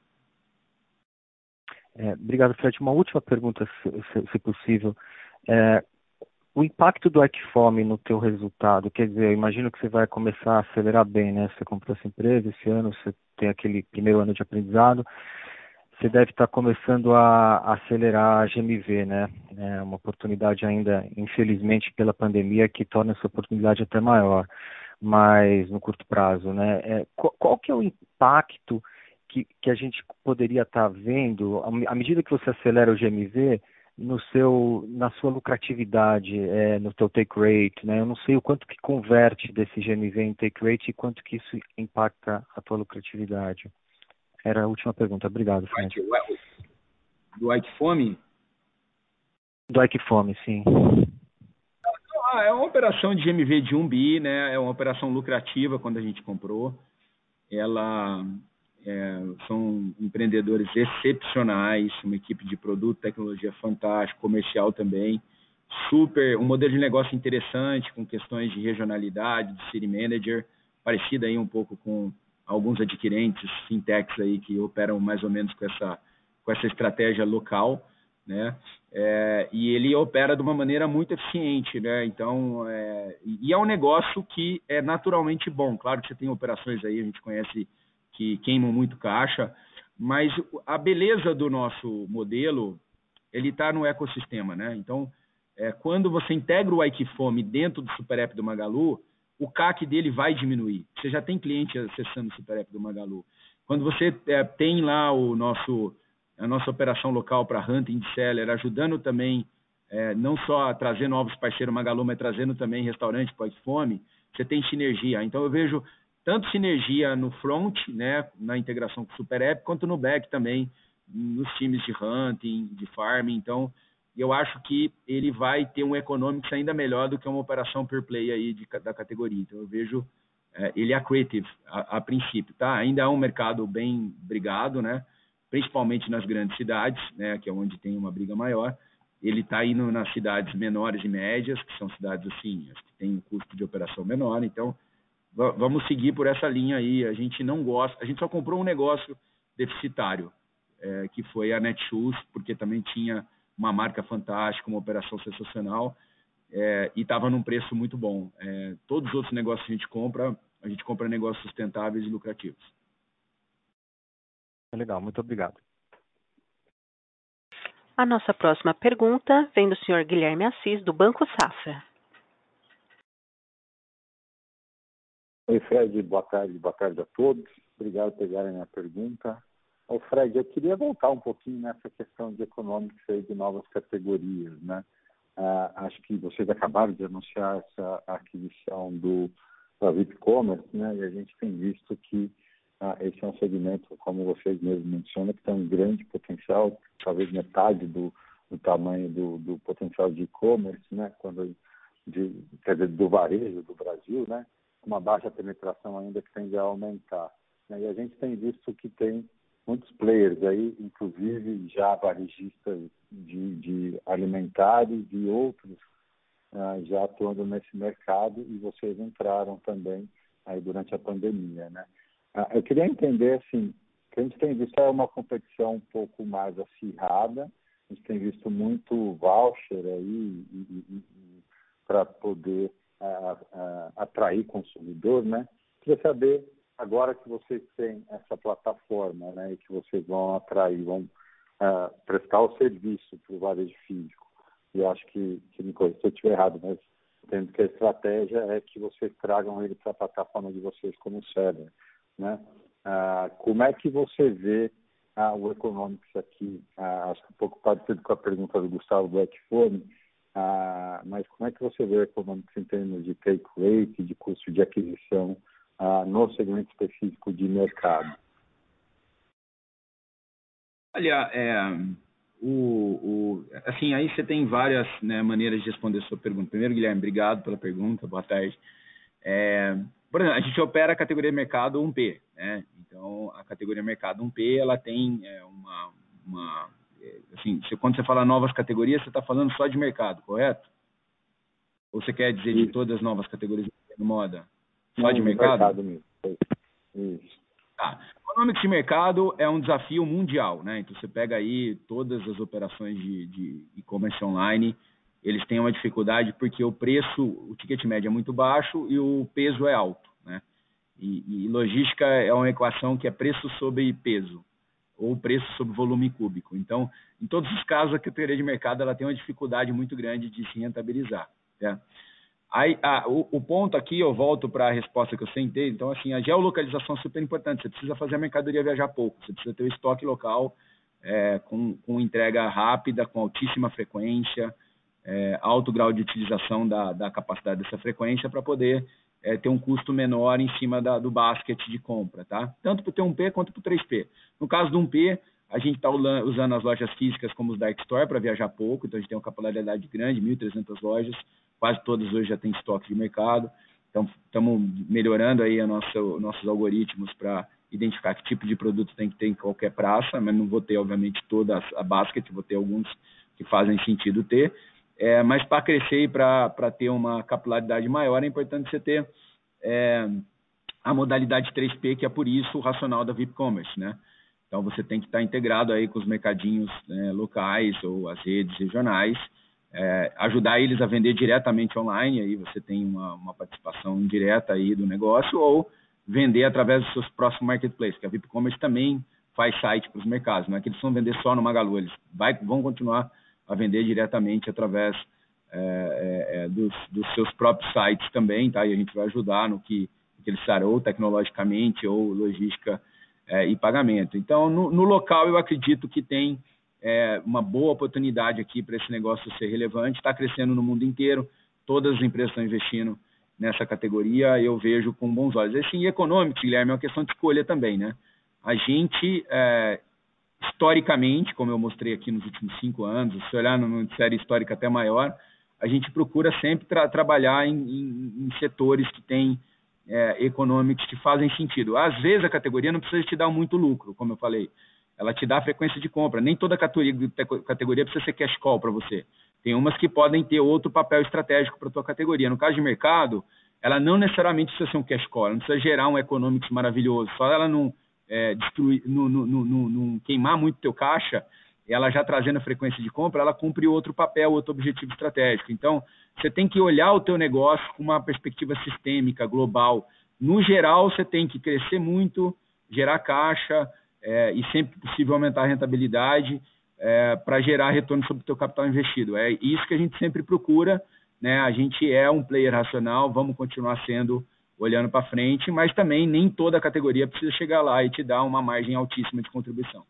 É, obrigado, Fred. Uma última pergunta, se, se, se possível. É, O impacto do Equifome no teu resultado, quer dizer, eu imagino que você vai começar a acelerar bem, né? Você comprou essa empresa esse ano, você tem aquele primeiro ano de aprendizado, você deve estar começando a acelerar a G M V, né? É uma oportunidade ainda, infelizmente, pela pandemia, que torna essa oportunidade até maior, mas no curto prazo, né? É, qual, qual que é o impacto que, que a gente poderia estar vendo, à medida que você acelera o G M V, no seu, na sua lucratividade, é, no teu take rate, né? Eu não sei o quanto que converte desse G M V em take rate e quanto que isso impacta a tua lucratividade. Era a última pergunta. Obrigado, Fred. Do Equifome? Do Equifome, sim. Ah, é uma operação de G M V de um bi, né? É uma operação lucrativa quando a gente comprou. Ela... É, são empreendedores excepcionais, uma equipe de produto, tecnologia fantástica, comercial também, super, um modelo de negócio interessante, com questões de regionalidade, de city manager, parecida aí um pouco com alguns adquirentes, fintechs aí que operam mais ou menos com essa, com essa estratégia local, né? É, e ele opera de uma maneira muito eficiente, né? Então, é, e é um negócio que é naturalmente bom. Claro que você tem operações aí, a gente conhece, que queimam muito caixa, mas a beleza do nosso modelo, ele está no ecossistema, né? Então, é, quando você integra o Aikifome dentro do Super App do Magalu, o C A C dele vai diminuir. Você já tem cliente acessando o Super App do Magalu. Quando você é, tem lá o nosso, a nossa operação local para hunting de seller, ajudando também, é, não só a trazer novos parceiros Magalu, mas trazendo também restaurante para o Aikifome, você tem sinergia. Então, eu vejo tanto sinergia no front, né, na integração com o Super App, quanto no back também, nos times de hunting, de farming. Então, eu acho que ele vai ter um economics ainda melhor do que uma operação per play aí de, da categoria. Então, eu vejo é, ele accretive a, a princípio, tá? Ainda é um mercado bem brigado, né? Principalmente nas grandes cidades, né? Que é onde tem uma briga maior. Ele está indo nas cidades menores e médias, que são cidades assim, que tem um custo de operação menor. Então, vamos seguir por essa linha aí. A gente não gosta, a gente só comprou um negócio deficitário, é, que foi a Netshoes, porque também tinha uma marca fantástica, uma operação sensacional, é, e estava num preço muito bom. É, todos os outros negócios que a gente compra, a gente compra negócios sustentáveis e lucrativos. Legal, muito obrigado. A nossa próxima pergunta vem do senhor Guilherme Assis, do Banco Safra. Oi, Fred, boa tarde, boa tarde a todos. Obrigado por pegarem a minha pergunta. Ô, Fred, eu queria voltar um pouquinho nessa questão de econômicos aí de novas categorias, né? Ah, acho que vocês acabaram de anunciar essa aquisição do da V I P Commerce, né? E a gente tem visto que ah, esse é um segmento, como vocês mesmos mencionam, que tem um grande potencial, talvez metade do, do tamanho do, do potencial de e-commerce, né? Quando de, quer dizer, do varejo do Brasil, né? Uma baixa penetração ainda que tende a aumentar, né? E a gente tem visto que tem muitos players aí, inclusive já varejistas de, de alimentares e outros uh, já atuando nesse mercado, e vocês entraram também aí durante a pandemia, né? Uh, eu queria entender, assim, que a gente tem visto é uma competição um pouco mais acirrada, a gente tem visto muito voucher aí para poder uh, uh, atrair consumidor, né? Queria saber, agora que vocês têm essa plataforma, né, e que vocês vão atrair, vão uh, prestar o serviço para o varejo físico, e eu acho que, que me corrija se eu estiver errado, mas entendo que a estratégia é que vocês tragam ele para a plataforma de vocês como seller, né? Uh, como é que você vê uh, o Economics aqui? Uh, acho que um pouco parecido com a pergunta do Gustavo do Aikifome, uh, mas como é que você vê o Economics em termos de take rate, de custo de aquisição, Uh, no segmento específico de mercado? Olha, é, o, o, assim, aí você tem várias, né, maneiras de responder a sua pergunta. Primeiro, Guilherme, obrigado pela pergunta, boa tarde. É, por exemplo, a gente opera a categoria mercado um P, né? Então, a categoria mercado um P, ela tem é, uma, uma assim, se, quando você fala novas categorias, você está falando só de mercado, correto? Ou você quer dizer Isso. de todas as novas categorias de moda? Só de mercado? mercado mesmo. Isso. Tá. Economics de mercado é um desafio mundial, né? Então, você pega aí todas as operações de, de e-commerce online, eles têm uma dificuldade porque o preço, o ticket médio é muito baixo e o peso é alto, né? E, e logística é uma equação que é preço sobre peso, ou preço sobre volume cúbico. Então, em todos os casos, a categoria de mercado ela tem uma dificuldade muito grande de se rentabilizar, né? Aí, ah, o, o ponto aqui, eu volto para a resposta que eu sentei. Então, assim, a geolocalização é super importante. Você precisa fazer a mercadoria viajar pouco. Você precisa ter o estoque local é, com, com entrega rápida, com altíssima frequência, é, alto grau de utilização da, da capacidade dessa frequência para poder é, ter um custo menor em cima da, do basket de compra, tá? Tanto para o T um P quanto para o três P. No caso do um P, a gente está usando as lojas físicas como os Dark Store para viajar pouco. Então, a gente tem uma capilaridade grande, mil e trezentas lojas. Quase todas hoje já têm estoque de mercado. Então, estamos melhorando aí a nossa, nossos algoritmos para identificar que tipo de produto tem que ter em qualquer praça, mas não vou ter, obviamente, toda a basket, vou ter alguns que fazem sentido ter. É, mas para crescer e para ter uma capilaridade maior, é importante você ter é, a modalidade três P, que é por isso o racional da V I P Commerce, né? Então, você tem que estar integrado aí com os mercadinhos, né, locais ou as redes regionais, é, ajudar eles a vender diretamente online, aí você tem uma, uma participação indireta aí do negócio, ou vender através dos seus próximos marketplaces, que a V I P Commerce também faz site para os mercados, não é que eles vão vender só no Magalu, eles vai, vão continuar a vender diretamente através é, é, dos, dos seus próprios sites também, tá? E a gente vai ajudar no que, que eles precisarem, ou tecnologicamente, ou logística é, e pagamento. Então, no, no local, eu acredito que tem é, uma boa oportunidade aqui para esse negócio ser relevante, está crescendo no mundo inteiro, todas as empresas estão investindo nessa categoria, eu vejo com bons olhos. Assim, econômico, Guilherme, é uma questão de escolha também, né? A gente, é, historicamente, como eu mostrei aqui nos últimos cinco anos, se olhar numa série histórica até maior, a gente procura sempre tra trabalhar em, em, em setores que têm é, econômicos que fazem sentido. Às vezes a categoria não precisa te dar muito lucro, como eu falei. Ela te dá frequência de compra. Nem toda categoria, categoria precisa ser cash call para você. Tem umas que podem ter outro papel estratégico para a tua categoria. No caso de mercado, ela não necessariamente precisa ser um cash call, ela não precisa gerar um economics maravilhoso. Só ela não, é, destruir, não, não, não, não queimar muito teu caixa, ela já trazendo a frequência de compra, ela cumpre outro papel, outro objetivo estratégico. Então, você tem que olhar o teu negócio com uma perspectiva sistêmica, global. No geral, você tem que crescer muito, gerar caixa é, e sempre possível aumentar a rentabilidade é, para gerar retorno sobre o teu capital investido. É isso que a gente sempre procura, né? A gente é um player racional, vamos continuar sendo olhando para frente, mas também nem toda a categoria precisa chegar lá e te dar uma margem altíssima de contribuição.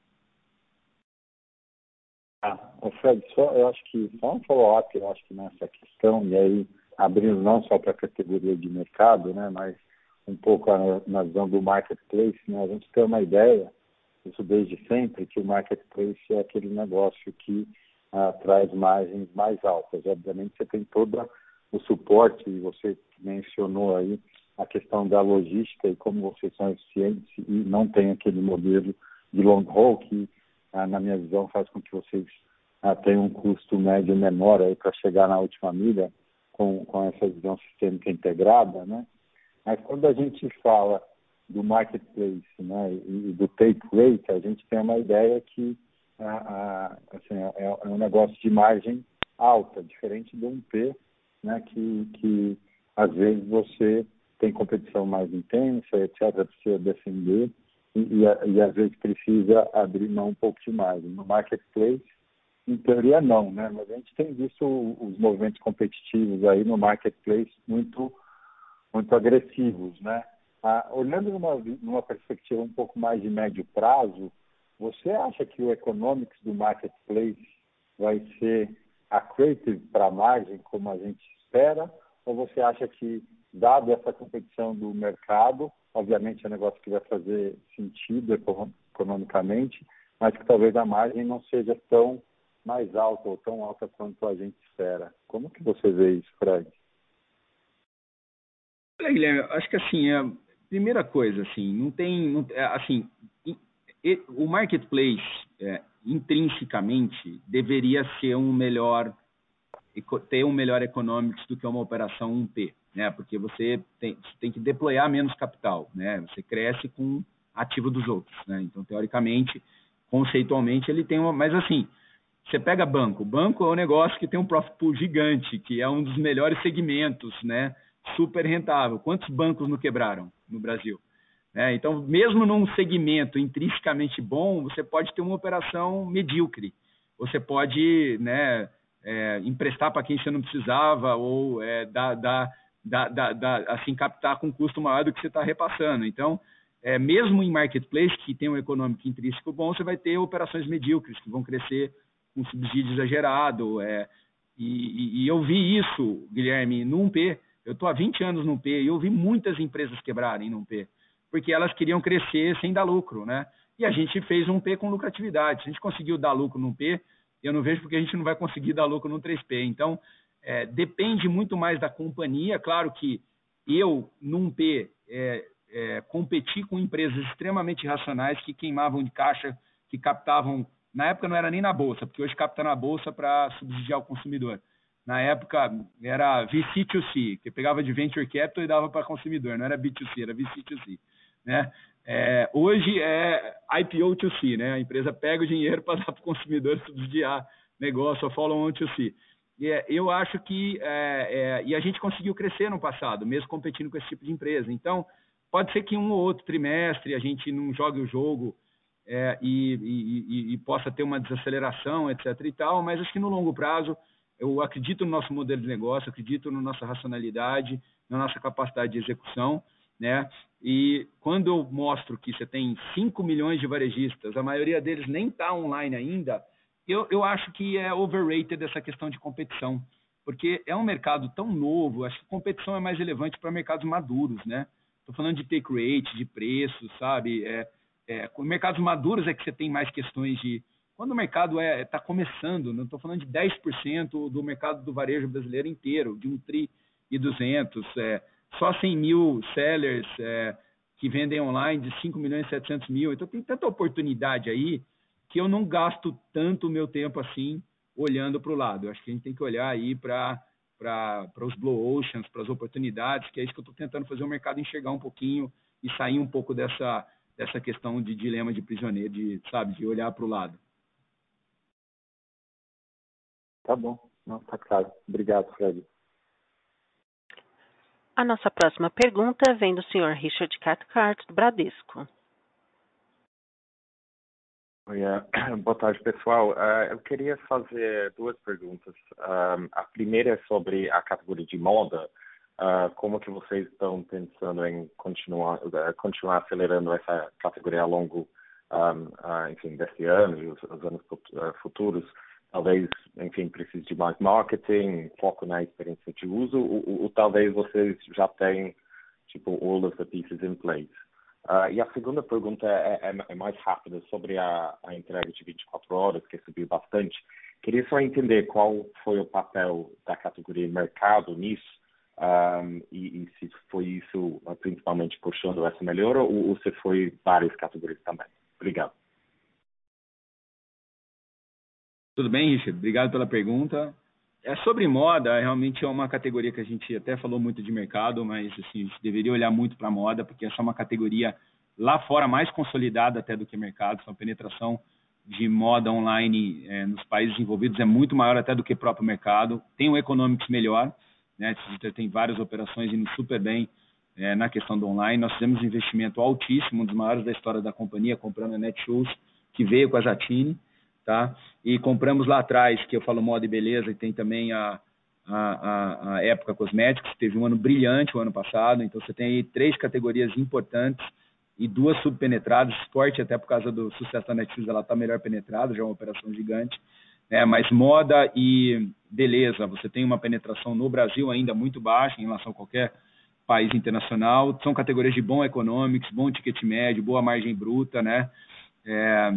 Ah, Fred, só, eu acho que só um follow-up, eu acho que nessa questão, e aí abrindo não só para a categoria de mercado, né, mas um pouco a, na visão do marketplace, né, a gente tem uma ideia, isso desde sempre, que o marketplace é aquele negócio que ah, traz margens mais altas. Obviamente você tem todo o suporte, e você mencionou aí a questão da logística e como vocês são eficientes e não tem aquele modelo de long haul que, ah, na minha visão, faz com que vocês ah, tenham um custo médio menor para chegar na última milha com, com essa visão sistêmica integrada, né? Mas quando a gente fala do marketplace, né, e do take rate, a gente tem uma ideia que ah, ah, assim, é, é um negócio de margem alta, diferente do um P, né, que, que às vezes você tem competição mais intensa, etcétera, precisa defender e, e, e às vezes precisa abrir mão um pouco de margem. No marketplace, em teoria não, né? Mas a gente tem visto os movimentos competitivos aí no marketplace muito, muito agressivos, né? Ah, olhando numa, numa perspectiva um pouco mais de médio prazo, você acha que o economics do marketplace vai ser accretive para a margem, como a gente espera, ou você acha que, dado essa competição do mercado, obviamente é um negócio que vai fazer sentido economicamente, mas que talvez a margem não seja tão mais alta ou tão alta quanto a gente espera? Como que você vê isso, Fred? Olha, Guilherme, acho que assim, a primeira coisa, assim, não tem, não, assim, o marketplace, é, intrinsecamente, deveria ser um melhor, ter um melhor economics do que uma operação um P, né? Porque você tem, você tem que deployar menos capital, né? Você cresce com ativo dos outros, né? Então, teoricamente, conceitualmente, ele tem uma, mas assim, você pega banco, banco é um negócio que tem um profit pool gigante, que é um dos melhores segmentos, né? Super rentável. Quantos bancos não quebraram no Brasil? É, então, mesmo num segmento intrinsecamente bom, você pode ter uma operação medíocre. Você pode, né, é, emprestar para quem você não precisava ou é, dar, dar, dar, dar, dar, assim, captar com um custo maior do que você está repassando. Então, é, mesmo em marketplace, que tem um econômico intrínseco bom, você vai ter operações medíocres que vão crescer com subsídio exagerado. É, e, e eu vi isso, Guilherme, no um P. Eu estou há vinte anos no P e eu vi muitas empresas quebrarem no P, porque elas queriam crescer sem dar lucro, né? E a gente fez um P com lucratividade. Se a gente conseguiu dar lucro no P, eu não vejo porque a gente não vai conseguir dar lucro no três P. Então, é, depende muito mais da companhia. Claro que eu, num P, é, é, competi com empresas extremamente racionais que queimavam de caixa, que captavam... Na época não era nem na Bolsa, porque hoje capta na Bolsa para subsidiar o consumidor. Na época era V C dois C, que pegava de Venture Capital e dava para consumidor, não era B dois C, era V C dois C. Né? É, hoje é I P O dois C, né? A empresa pega o dinheiro para dar para o consumidor subsidiar negócio, a follow-on dois C. é, eu acho que é, é, e a gente conseguiu crescer no passado, mesmo competindo com esse tipo de empresa. Então, pode ser que um ou outro trimestre a gente não jogue o jogo é, e, e, e, e possa ter uma desaceleração, etc. e tal, mas acho que no longo prazo eu acredito no nosso modelo de negócio, acredito na nossa racionalidade, na nossa capacidade de execução, né? E quando eu mostro que você tem cinco milhões de varejistas, a maioria deles nem está online ainda, eu, eu acho que é overrated essa questão de competição, porque é um mercado tão novo, acho que competição é mais relevante para mercados maduros, né? Estou falando de take rate, de preço, sabe? É, é, com mercados maduros é que você tem mais questões de... Quando o mercado está é, tá começando, não estou falando de dez por cento do mercado do varejo brasileiro inteiro, de um tri e duzentos, é, só cem mil sellers é, que vendem online de cinco milhões e setecentos mil. Então tem tanta oportunidade aí que eu não gasto tanto o meu tempo assim olhando para o lado. Eu acho que a gente tem que olhar aí para para os blue oceans, para as oportunidades, que é isso que eu estou tentando fazer o mercado enxergar um pouquinho e sair um pouco dessa, dessa questão de dilema de prisioneiro, de, sabe, de olhar para o lado. Tá bom, não, tá claro. Obrigado, Fred. A nossa próxima pergunta vem do senhor Richard Cathcart, do Bradesco. Oi, uh, boa tarde, pessoal. Uh, eu queria fazer duas perguntas. Um, a primeira é sobre a categoria de moda. Uh, como que vocês estão pensando em continuar, uh, continuar acelerando essa categoria ao longo um, uh, enfim, deste ano e os, os anos futuros? Talvez, enfim, precise de mais marketing, foco na experiência de uso, ou, ou, ou talvez vocês já tenham, tipo, all of the pieces in place. Uh, e a segunda pergunta é, é, é mais rápida, sobre a, a entrega de vinte e quatro horas, que subiu bastante. Queria só entender qual foi o papel da categoria mercado nisso, um, e, e se foi isso uh, principalmente puxando essa melhora, ou, ou se foi várias categorias também. Obrigado. Tudo bem, Richard? Obrigado pela pergunta. É sobre moda, realmente é uma categoria que a gente até falou muito de mercado, mas assim, a gente deveria olhar muito para a moda, porque essa é uma categoria lá fora mais consolidada até do que mercado. Então, a penetração de moda online é, nos países envolvidos é muito maior até do que o próprio mercado. Tem um economics melhor, né? A gente tem várias operações indo super bem é, na questão do online. Nós fizemos um investimento altíssimo, um dos maiores da história da companhia, comprando a Netshoes, que veio com a Zattini. Tá? E compramos lá atrás, que eu falo moda e beleza, e tem também a, a, a, a Época Cosméticos, que teve um ano brilhante o ano passado. Então você tem aí três categorias importantes e duas subpenetradas. Esporte, até por causa do sucesso da Netshoes, ela está melhor penetrada, já é uma operação gigante, né? Mas moda e beleza, você tem uma penetração no Brasil ainda muito baixa em relação a qualquer país internacional. São categorias de bom economics, bom ticket médio, boa margem bruta, né? É,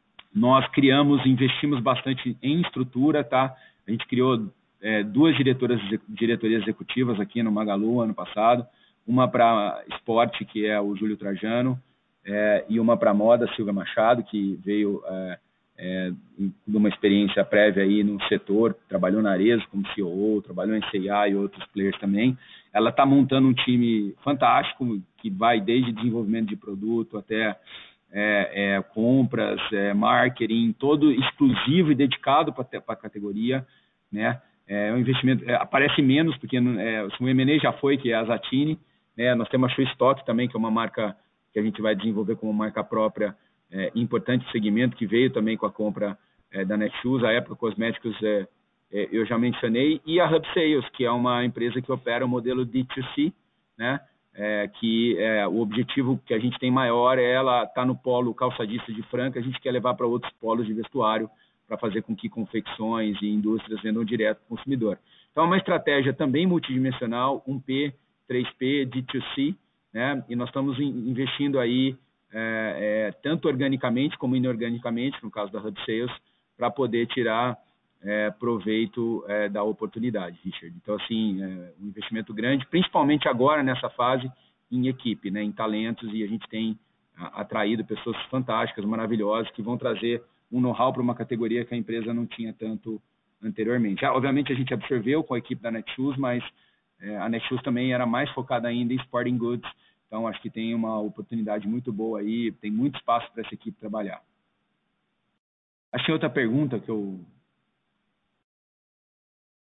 Nós criamos, investimos bastante em estrutura, tá? A gente criou é, duas diretoras, diretorias executivas aqui no Magalu ano passado, uma para esporte, que é o Júlio Trajano, é, e uma para moda, Silvia Machado, que veio é, é, de uma experiência prévia aí no setor, trabalhou na Arezzo como C E O, trabalhou em C e A e outros players também. Ela está montando um time fantástico, que vai desde desenvolvimento de produto até... É, é, compras, é, marketing, todo exclusivo e dedicado para a categoria, né? É um investimento, é, aparece menos, porque é, o M and A já foi, que é a Zattini, né? Nós temos a Show Stock também, que é uma marca que a gente vai desenvolver como marca própria, é, importante segmento, que veio também com a compra é, da Netshoes. A Época Cosméticos é, é, eu já mencionei, e a Hub Sales, que é uma empresa que opera o modelo D dois C, né? É, que é, o objetivo que a gente tem maior é ela estar tá no polo calçadista de Franca, a gente quer levar para outros polos de vestuário para fazer com que confecções e indústrias vendam direto para o consumidor. Então é uma estratégia também multidimensional, um P, três P, D dois C, né? E nós estamos in, investindo aí é, é, tanto organicamente como inorganicamente, no caso da Hub Sales, para poder tirar É, proveito é, da oportunidade, Richard. Então, assim, é um investimento grande, principalmente agora nessa fase em equipe, né, em talentos, e a gente tem a, atraído pessoas fantásticas, maravilhosas, que vão trazer um know-how para uma categoria que a empresa não tinha tanto anteriormente. Ah, obviamente, a gente absorveu com a equipe da Netshoes, mas é, a Netshoes também era mais focada ainda em sporting goods, então acho que tem uma oportunidade muito boa aí, tem muito espaço para essa equipe trabalhar. Achei outra pergunta que eu...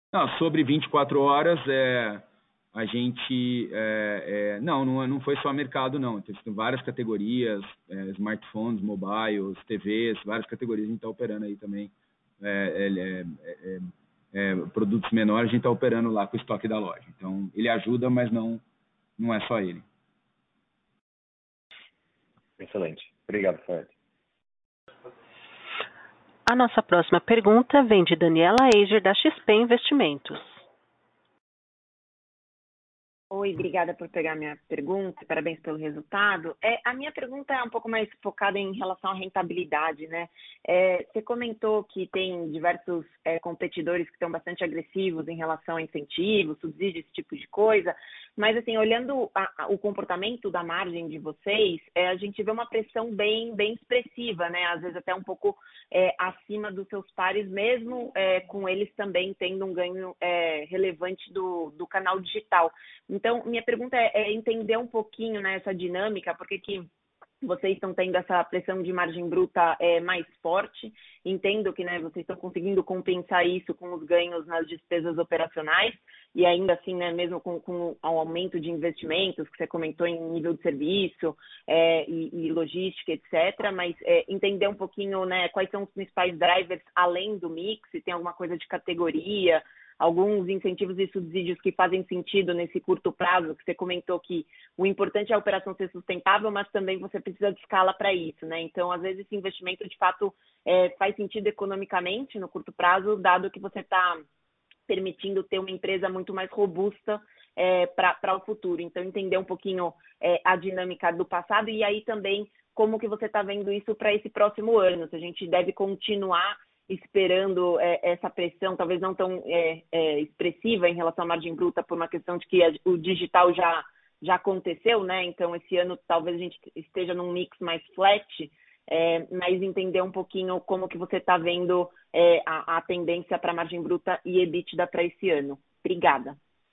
Não, sobre vinte e quatro horas, é, a gente... É, é, não, não, não foi só mercado, não. Tem várias categorias, é, smartphones, mobiles, T Vs, várias categorias a gente está operando aí também. É, é, é, é, produtos menores a gente está operando lá com o estoque da loja. Então, ele ajuda, mas não, não é só ele. Excelente. Obrigado, Fred. A nossa próxima pergunta vem de Daniela Eiger, da X P Investimentos. Oi, obrigada por pegar minha pergunta, parabéns pelo resultado. É, a minha pergunta é um pouco mais focada em relação à rentabilidade, né? É, você comentou que tem diversos é, competidores que estão bastante agressivos em relação a incentivos, subsídios, esse tipo de coisa, mas assim, olhando a, a, o comportamento da margem de vocês, é, a gente vê uma pressão bem, bem expressiva, né? Às vezes até um pouco é, acima dos seus pares, mesmo é, com eles também tendo um ganho é, relevante do, do canal digital. Então, minha pergunta é, é entender um pouquinho, né, essa dinâmica, porque que vocês estão tendo essa pressão de margem bruta é, mais forte. Entendo que, né, vocês estão conseguindo compensar isso com os ganhos nas despesas operacionais e ainda assim, né, mesmo com, com o aumento de investimentos que você comentou em nível de serviço é, e, e logística, etcétera. Mas é, entender um pouquinho, né, quais são os principais drivers além do mix, se tem alguma coisa de categoria, alguns incentivos e subsídios que fazem sentido nesse curto prazo, que você comentou que o importante é a operação ser sustentável, mas também você precisa de escala para isso, né? Então, às vezes, esse investimento, de fato, é, faz sentido economicamente no curto prazo, dado que você está permitindo ter uma empresa muito mais robusta é, para o futuro. Então, entender um pouquinho é, a dinâmica do passado e aí também como que você está vendo isso para esse próximo ano, se a gente deve continuar esperando é, essa pressão, talvez não tão é, é, expressiva em relação à margem bruta, por uma questão de que a, o digital já, já aconteceu, né? Então, esse ano talvez a gente esteja num mix mais flat, é, mas entender um pouquinho como que você está vendo é, a, a tendência para margem bruta e EBITDA para esse ano. Obrigada.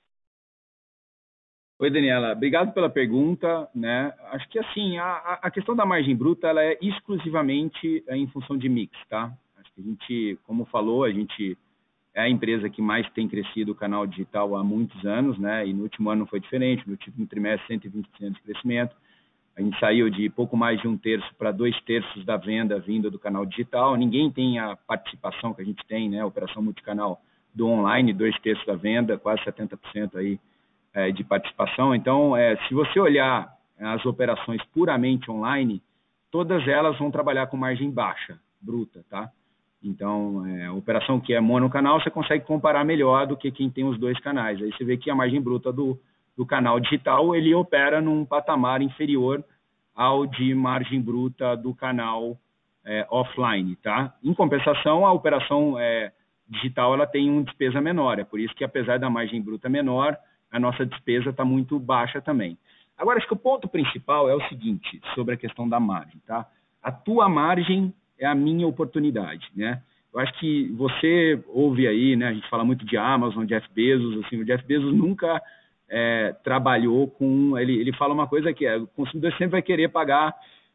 Oi, Daniela. Obrigado pela pergunta, né? Acho que, assim, a, a questão da margem bruta, ela é exclusivamente em função de mix, tá? A gente, como falou, a gente é a empresa que mais tem crescido o canal digital há muitos anos, né? E no último ano não foi diferente, no último trimestre cento e vinte por cento de crescimento. A gente saiu de pouco mais de um terço para dois terços da venda vinda do canal digital. Ninguém tem a participação que a gente tem, né? Operação multicanal do online, dois terços da venda, quase setenta por cento aí é, de participação. Então, é, se você olhar as operações puramente online, todas elas vão trabalhar com margem baixa, bruta, tá? Então, é, a operação que é monocanal, você consegue comparar melhor do que quem tem os dois canais. Aí você vê que a margem bruta do, do canal digital, ele opera num patamar inferior ao de margem bruta do canal é, offline, tá? Em compensação, a operação é, digital, ela tem uma despesa menor. É por isso que, apesar da margem bruta menor, a nossa despesa está muito baixa também. Agora, acho que o ponto principal é o seguinte, sobre a questão da margem, tá? A tua margem é a minha oportunidade, né? Eu acho que você ouve aí, né? A gente fala muito de Amazon, Jeff Bezos, assim, o Jeff Bezos nunca é, trabalhou com... Ele, ele fala uma coisa que é, o consumidor sempre vai querer pagar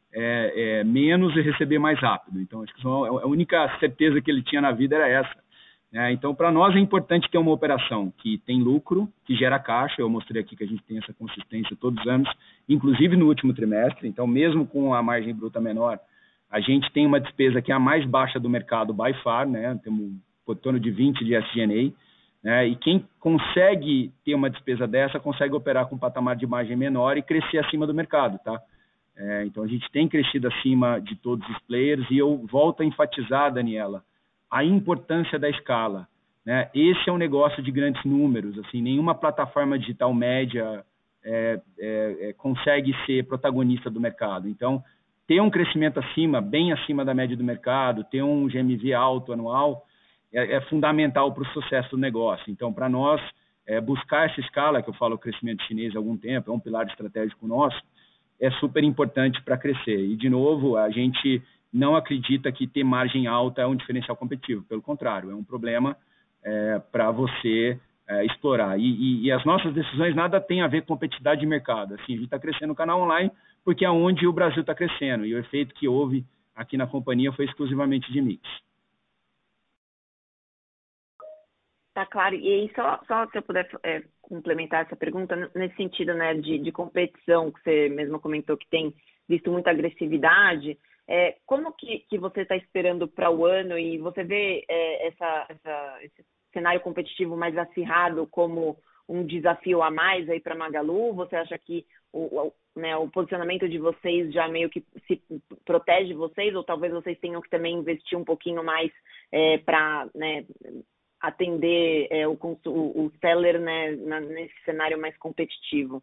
é, é, menos e receber mais rápido. Então, acho que a única certeza que ele tinha na vida era essa. Né? Então, para nós é importante ter uma operação que tem lucro, que gera caixa. Eu mostrei aqui que a gente tem essa consistência todos os anos, inclusive no último trimestre. Então, mesmo com a margem bruta menor, a gente tem uma despesa que é a mais baixa do mercado by far, né? Temos em torno de vinte de S G and A, né? E quem consegue ter uma despesa dessa consegue operar com um patamar de margem menor e crescer acima do mercado, tá? É, então a gente tem crescido acima de todos os players e eu volto a enfatizar, Daniela, a importância da escala, né? Esse é um negócio de grandes números, assim, nenhuma plataforma digital média é, é, é, consegue ser protagonista do mercado. Então, ter um crescimento acima, bem acima da média do mercado, ter um G M V alto anual, é, é fundamental para o sucesso do negócio. Então, para nós, é, buscar essa escala, que eu falo crescimento chinês há algum tempo, é um pilar estratégico nosso, é super importante para crescer. E, de novo, a gente não acredita que ter margem alta é um diferencial competitivo. Pelo contrário, é um problema é, para você é, explorar. E, e, e as nossas decisões nada tem a ver com competitividade de mercado. Assim, a gente está crescendo no canal online porque é onde o Brasil está crescendo. E o efeito que houve aqui na companhia foi exclusivamente de mix. tá claro. E aí, só, só se eu puder é, complementar essa pergunta, nesse sentido, né, de, de competição, que você mesmo comentou que tem visto muita agressividade, é, como que, que você está esperando para o ano e você vê é, essa, essa, esse cenário competitivo mais acirrado como um desafio a mais aí para Magalu? Você acha que o, o, né, o posicionamento de vocês já meio que se protege vocês, ou talvez vocês tenham que também investir um pouquinho mais é, para, né, atender é, o, o, o seller, né, na, nesse cenário mais competitivo?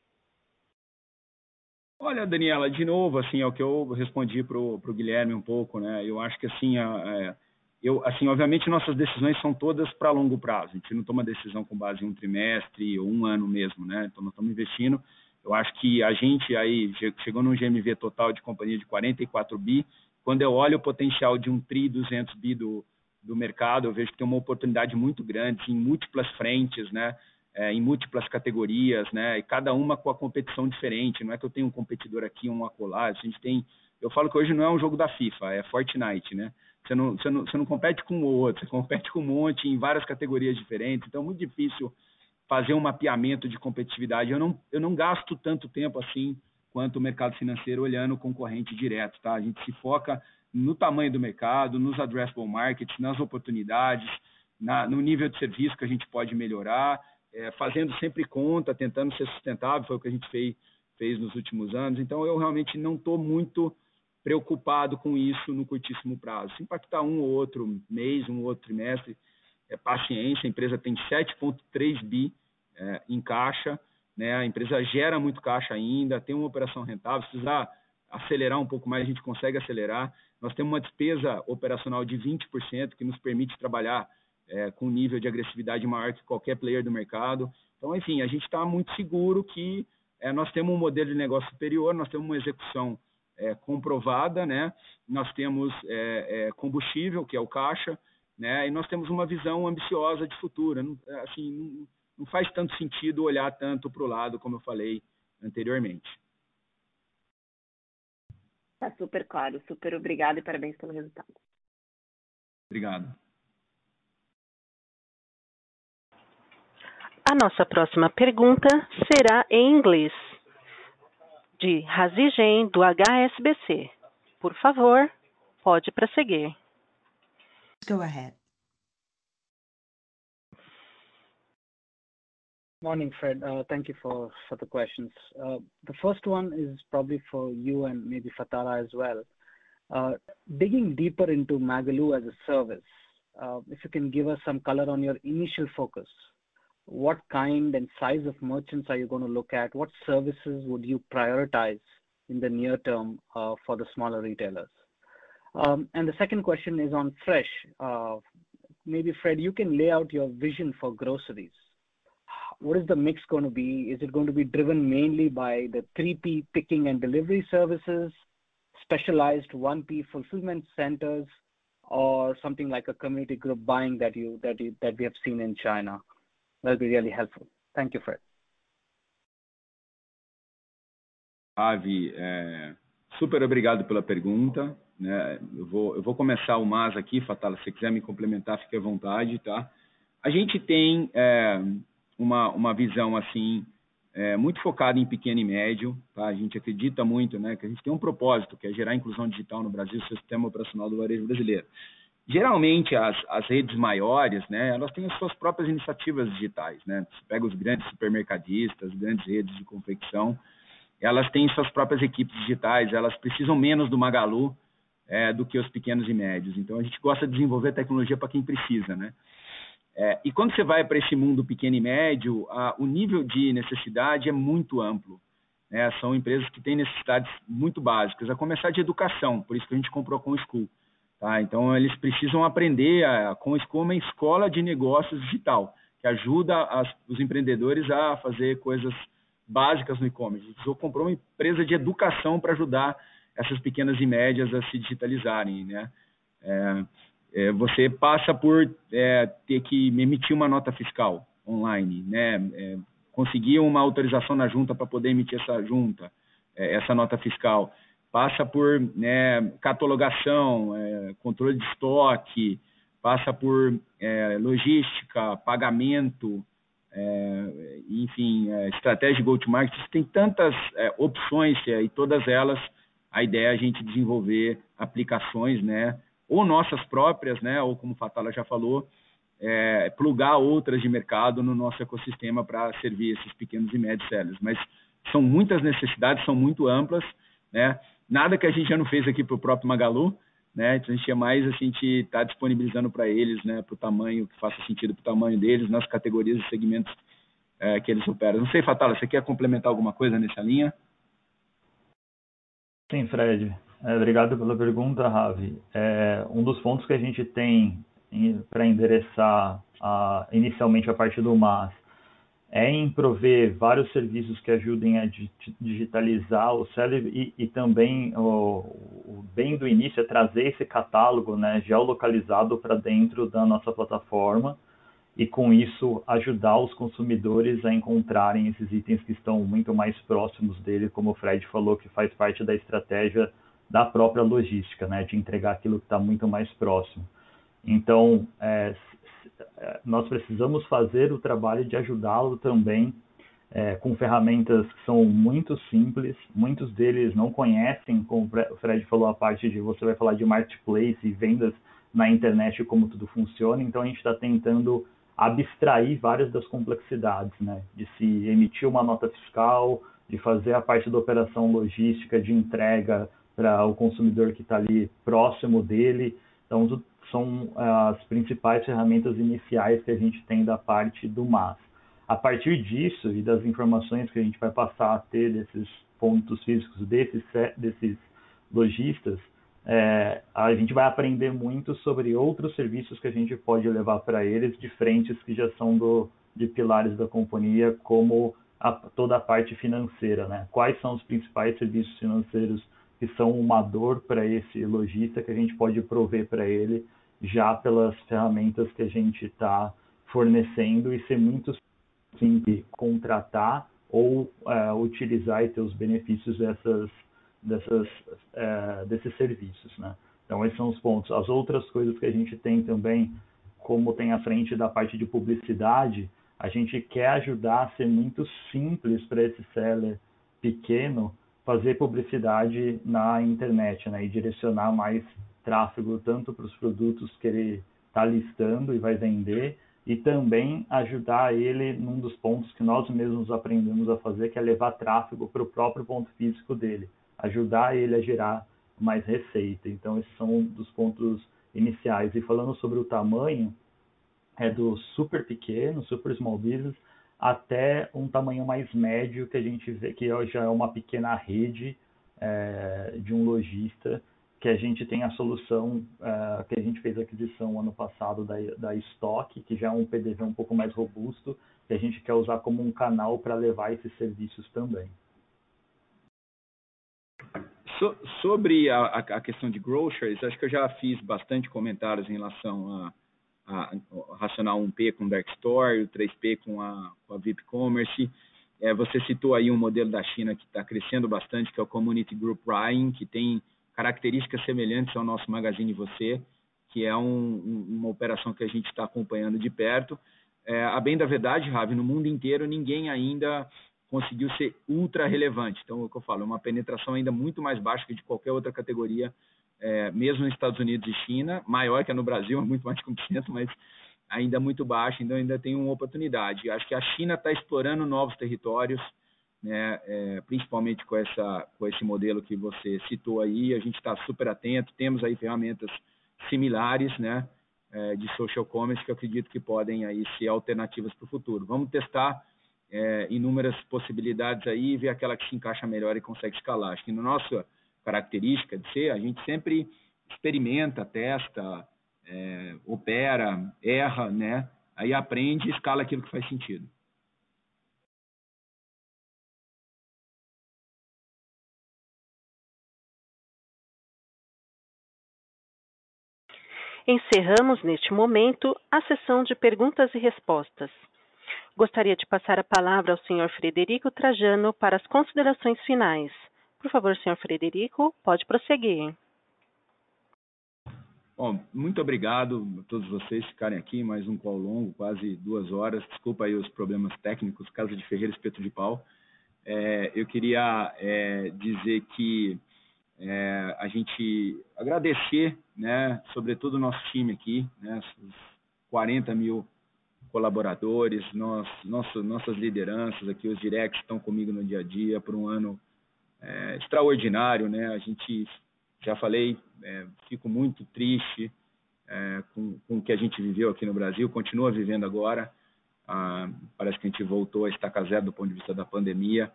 Olha, Daniela, de novo, assim, é o que eu respondi para o Guilherme um pouco, né? Eu acho que, assim, a, eu, assim, obviamente nossas decisões são todas para longo prazo. A gente não toma decisão com base em um trimestre ou um ano mesmo, né? Então, nós estamos investindo. Eu acho que a gente aí chegou num G M V total de companhia de quarenta e quatro bi. Quando eu olho o potencial de um tri duzentos bi do, do mercado, eu vejo que tem uma oportunidade muito grande em múltiplas frentes, né? É, em múltiplas categorias, né? E cada uma com a competição diferente. Não é que eu tenho um competidor aqui, um acolá. A gente tem. Eu falo que hoje não é um jogo da FIFA, é Fortnite, né? Você não, você não, você não compete com o outro, você compete com um monte em várias categorias diferentes. Então é muito difícil fazer um mapeamento de competitividade. Eu não, eu não gasto tanto tempo assim quanto o mercado financeiro olhando o concorrente direto, tá? A gente se foca no tamanho do mercado, nos addressable markets, nas oportunidades, na, no nível de serviço que a gente pode melhorar. É, fazendo sempre conta, tentando ser sustentável, foi o que a gente fez, fez nos últimos anos. Então, eu realmente não estou muito preocupado com isso no curtíssimo prazo. Se impactar um ou outro mês, um ou outro trimestre, é paciência. A empresa tem sete vírgula três bi é, em caixa, né? A empresa gera muito caixa ainda, tem uma operação rentável. Se precisar acelerar um pouco mais, a gente consegue acelerar. Nós temos uma despesa operacional de vinte por cento, que nos permite trabalhar É, com um nível de agressividade maior que qualquer player do mercado. Então, enfim, a gente está muito seguro que é, nós temos um modelo de negócio superior, nós temos uma execução é, comprovada, né? Nós temos é, é, combustível, que é o caixa, né? E nós temos uma visão ambiciosa de futuro. Não, assim, não, não faz tanto sentido olhar tanto para o lado, como eu falei anteriormente. Está super claro, super obrigado e parabéns pelo resultado. Obrigado. A nossa próxima pergunta será em inglês, de Razi Gen, do H S B C. Por favor, pode prosseguir. Go ahead. Morning, Fred. Uh, thank you for, for the questions. Uh, the first one is probably for you and maybe Fatala as well. Uh, digging deeper into Magalu as a service, uh, if you can give us some color on your initial focus. What kind and size of merchants are you going to look at? What services would you prioritize in the near term uh, for the smaller retailers? Um, and the second question is on Fresh. Uh, maybe, Fred, you can lay out your vision for groceries. What is the mix going to be? Is it going to be driven mainly by the three P picking and delivery services, specialized one P fulfillment centers, or something like a community group buying that you that you that we have seen in China? That'll be really helpful. Thank you, Fred. Avi, é, super obrigado pela pergunta. Né? Eu vou, eu vou começar o mas aqui, Fatala, se você quiser me complementar, fique à vontade, tá? A gente tem é, uma, uma visão, assim, é, muito focada em pequeno e médio, tá? A gente acredita muito, né, que a gente tem um propósito, que é gerar inclusão digital no Brasil, o sistema operacional do varejo brasileiro. Geralmente, as, as redes maiores, né, elas têm as suas próprias iniciativas digitais, né? Você pega os grandes supermercadistas, grandes redes de confecção, elas têm suas próprias equipes digitais, elas precisam menos do Magalu é, do que os pequenos e médios. Então, a gente gosta de desenvolver tecnologia para quem precisa, né? É, e quando você vai para esse mundo pequeno e médio, a, o nível de necessidade é muito amplo, né? São empresas que têm necessidades muito básicas, a começar de educação, por isso que a gente comprou com o School. Tá? Então, eles precisam aprender a, com a School, uma escola de negócios digital, que ajuda as, os empreendedores a fazer coisas básicas no e-commerce. A gente comprou uma empresa de educação para ajudar essas pequenas e médias a se digitalizarem, né? É, é, você passa por é, ter que emitir uma nota fiscal online, né? É, conseguir uma autorização na junta para poder emitir essa junta, é, essa nota fiscal. Passa por, né, catalogação, é, controle de estoque, passa por é, logística, pagamento, é, enfim, é, estratégia de go-to-market. Tem tantas é, opções é, e todas elas, a ideia é a gente desenvolver aplicações, né, ou nossas próprias, né, ou como o Fatala já falou, é, plugar outras de mercado no nosso ecossistema para servir esses pequenos e médios sellers. Mas são muitas necessidades, são muito amplas, né? Nada que a gente já não fez aqui para o próprio Magalu, né? Então, a gente é mais, a gente está disponibilizando para eles, né, para o tamanho que faça sentido para o tamanho deles, nas categorias e segmentos é, que eles operam. Não sei, Fatala, você quer complementar alguma coisa nessa linha? Sim, Fred. É, obrigado pela pergunta, Ravi. É, um dos pontos que a gente tem para endereçar a, inicialmente a parte do M A S é em prover vários serviços que ajudem a digitalizar o seller e, e também, o, o bem do início, é trazer esse catálogo, né, geolocalizado para dentro da nossa plataforma e, com isso, ajudar os consumidores a encontrarem esses itens que estão muito mais próximos dele, como o Fred falou, que faz parte da estratégia da própria logística, né, de entregar aquilo que está muito mais próximo. Então, é, nós precisamos fazer o trabalho de ajudá-lo também é, com ferramentas que são muito simples. Muitos deles não conhecem, como o Fred falou, a parte de você vai falar de marketplace e vendas na internet, como tudo funciona. Então, a gente está tentando abstrair várias das complexidades, né? De se emitir uma nota fiscal, de fazer a parte da operação logística, de entrega para o consumidor que está ali próximo dele. Então, são as principais ferramentas iniciais que a gente tem da parte do M A S. A partir disso e das informações que a gente vai passar a ter desses pontos físicos, desses, desses lojistas, é, a gente vai aprender muito sobre outros serviços que a gente pode levar para eles, de frentes que já são do, de pilares da companhia, como a, toda a parte financeira, né? Quais são os principais serviços financeiros que são uma dor para esse lojista que a gente pode prover para ele já pelas ferramentas que a gente está fornecendo e ser muito simples contratar ou uh, utilizar e ter os benefícios dessas, dessas, uh, desses serviços, né? Então, esses são os pontos. As outras coisas que a gente tem também, como tem à frente da parte de publicidade, a gente quer ajudar a ser muito simples para esse seller pequeno fazer publicidade na internet, né, e direcionar mais tráfego tanto para os produtos que ele está listando e vai vender, e também ajudar ele num dos pontos que nós mesmos aprendemos a fazer, que é levar tráfego para o próprio ponto físico dele, ajudar ele a gerar mais receita. Então, esses são um dos pontos iniciais. E falando sobre o tamanho, é do super pequeno, super small business, até um tamanho mais médio, que a gente vê que já é uma pequena rede é, de um lojista, que a gente tem a solução, uh, que a gente fez a aquisição ano passado da, da Stock, que já é um P D V um pouco mais robusto, que a gente quer usar como um canal para levar esses serviços também. So, sobre a, a questão de groceries, acho que eu já fiz bastante comentários em relação a, a, a racional um P com Dark Store, o três P com a, com a V I P Commerce. É, você citou aí um modelo da China que está crescendo bastante, que é o Community Group Buying, que tem características semelhantes ao nosso Magazine Você, que é um, um, uma operação que a gente está acompanhando de perto. É, a bem da verdade, Ravi, no mundo inteiro ninguém ainda conseguiu ser ultra relevante. Então, é o que eu falo, é uma penetração ainda muito mais baixa que de qualquer outra categoria, é, mesmo nos Estados Unidos e China, maior que no Brasil, é muito mais de cinco por cento, mas ainda muito baixa, então ainda tem uma oportunidade. Acho que a China está explorando novos territórios, né, é, principalmente com, essa, com esse modelo que você citou aí, a gente está super atento, temos aí ferramentas similares, né, é, de social commerce, que eu acredito que podem aí ser alternativas para o futuro. Vamos testar é, inúmeras possibilidades aí e ver aquela que se encaixa melhor e consegue escalar. Acho que na nossa característica de ser, a gente sempre experimenta, testa, é, opera, erra, né, aí aprende e escala aquilo que faz sentido. Encerramos neste momento a sessão de perguntas e respostas. Gostaria de passar a palavra ao senhor Frederico Trajano para as considerações finais. Por favor, senhor Frederico, pode prosseguir. Bom, muito obrigado a todos vocês ficarem aqui, mais um call longo, quase duas horas. Desculpa aí os problemas técnicos, Casa de Ferreira, Espeto de Pau. É, eu queria é, dizer que é, a gente agradecer, né, sobretudo o nosso time aqui, né, os quarenta mil colaboradores, nós, nosso, nossas lideranças aqui, os directs estão comigo no dia a dia por um ano é, extraordinário, né? A gente, já falei, é, fico muito triste é, com, com o que a gente viveu aqui no Brasil, continua vivendo agora, ah, parece que a gente voltou a estaca zero do ponto de vista da pandemia,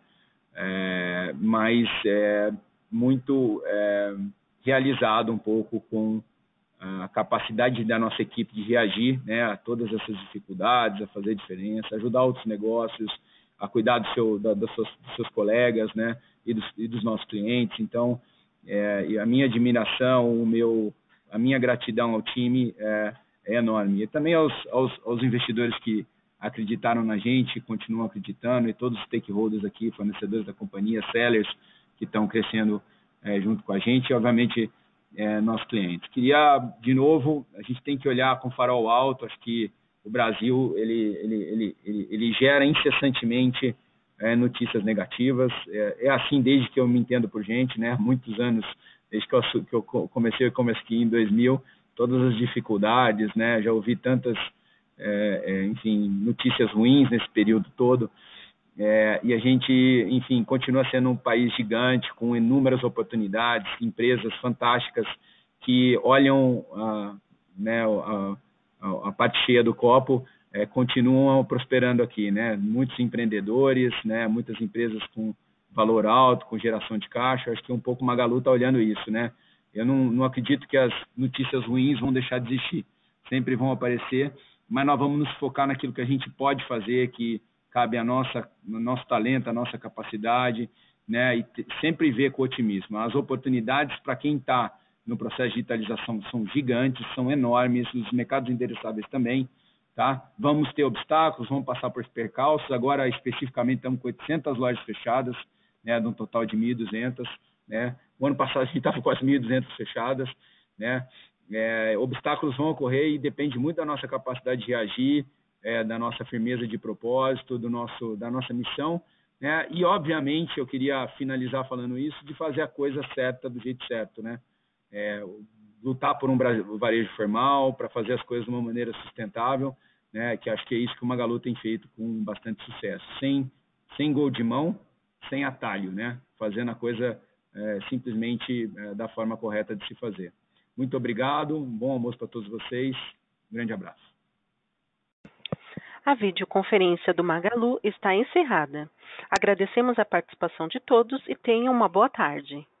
é, mas é, muito é, realizado um pouco com a capacidade da nossa equipe de reagir, né, a todas essas dificuldades, a fazer diferença, ajudar outros negócios, a cuidar do seu, da, dos, seus, dos seus colegas, né, e dos, e dos nossos clientes. Então, é, e a minha admiração, o meu, a minha gratidão ao time é, é enorme. E também aos, aos, aos investidores que acreditaram na gente, continuam acreditando, e todos os stakeholders aqui, fornecedores da companhia, sellers, que estão crescendo é, junto com a gente, e, obviamente, é, nossos clientes. Queria, de novo, a gente tem que olhar com farol alto, acho que o Brasil, ele, ele, ele, ele, ele gera incessantemente é, notícias negativas, é, é assim desde que eu me entendo por gente, né, muitos anos, desde que eu, que eu comecei o e-commerce aqui em dois mil, todas as dificuldades, né, já ouvi tantas, é, é, enfim, notícias ruins nesse período todo, É, e a gente, enfim, continua sendo um país gigante, com inúmeras oportunidades, empresas fantásticas que olham a, né, a, a, a parte cheia do copo, é, continuam prosperando aqui, né? Muitos empreendedores, né? Muitas empresas com valor alto, com geração de caixa. Acho que um pouco o Magalu está olhando isso, né? Eu não, não acredito que as notícias ruins vão deixar de existir. Sempre vão aparecer, mas nós vamos nos focar naquilo que a gente pode fazer, que cabe a nossa, no nosso talento, a nossa capacidade, né? E te, sempre ver com otimismo. As oportunidades para quem está no processo de digitalização são gigantes, são enormes, os mercados endereçáveis também, tá? Vamos ter obstáculos, vamos passar por percalços. Agora, especificamente, estamos com oitocentas lojas fechadas, né? De um total de mil e duzentas, né? O ano passado a gente estava com as mil e duzentas fechadas, né? É, obstáculos vão ocorrer e depende muito da nossa capacidade de reagir, É, da nossa firmeza de propósito, do nosso, da nossa missão, né? E, obviamente, eu queria finalizar falando isso, de fazer a coisa certa do jeito certo, né? É, lutar por um varejo formal, para fazer as coisas de uma maneira sustentável, né? Que acho que é isso que o Magalu tem feito com bastante sucesso, sem, sem gol de mão, sem atalho, né? Fazendo a coisa é, simplesmente é, da forma correta de se fazer. Muito obrigado, um bom almoço para todos vocês, um grande abraço. A videoconferência do Magalu está encerrada. Agradecemos a participação de todos e tenham uma boa tarde.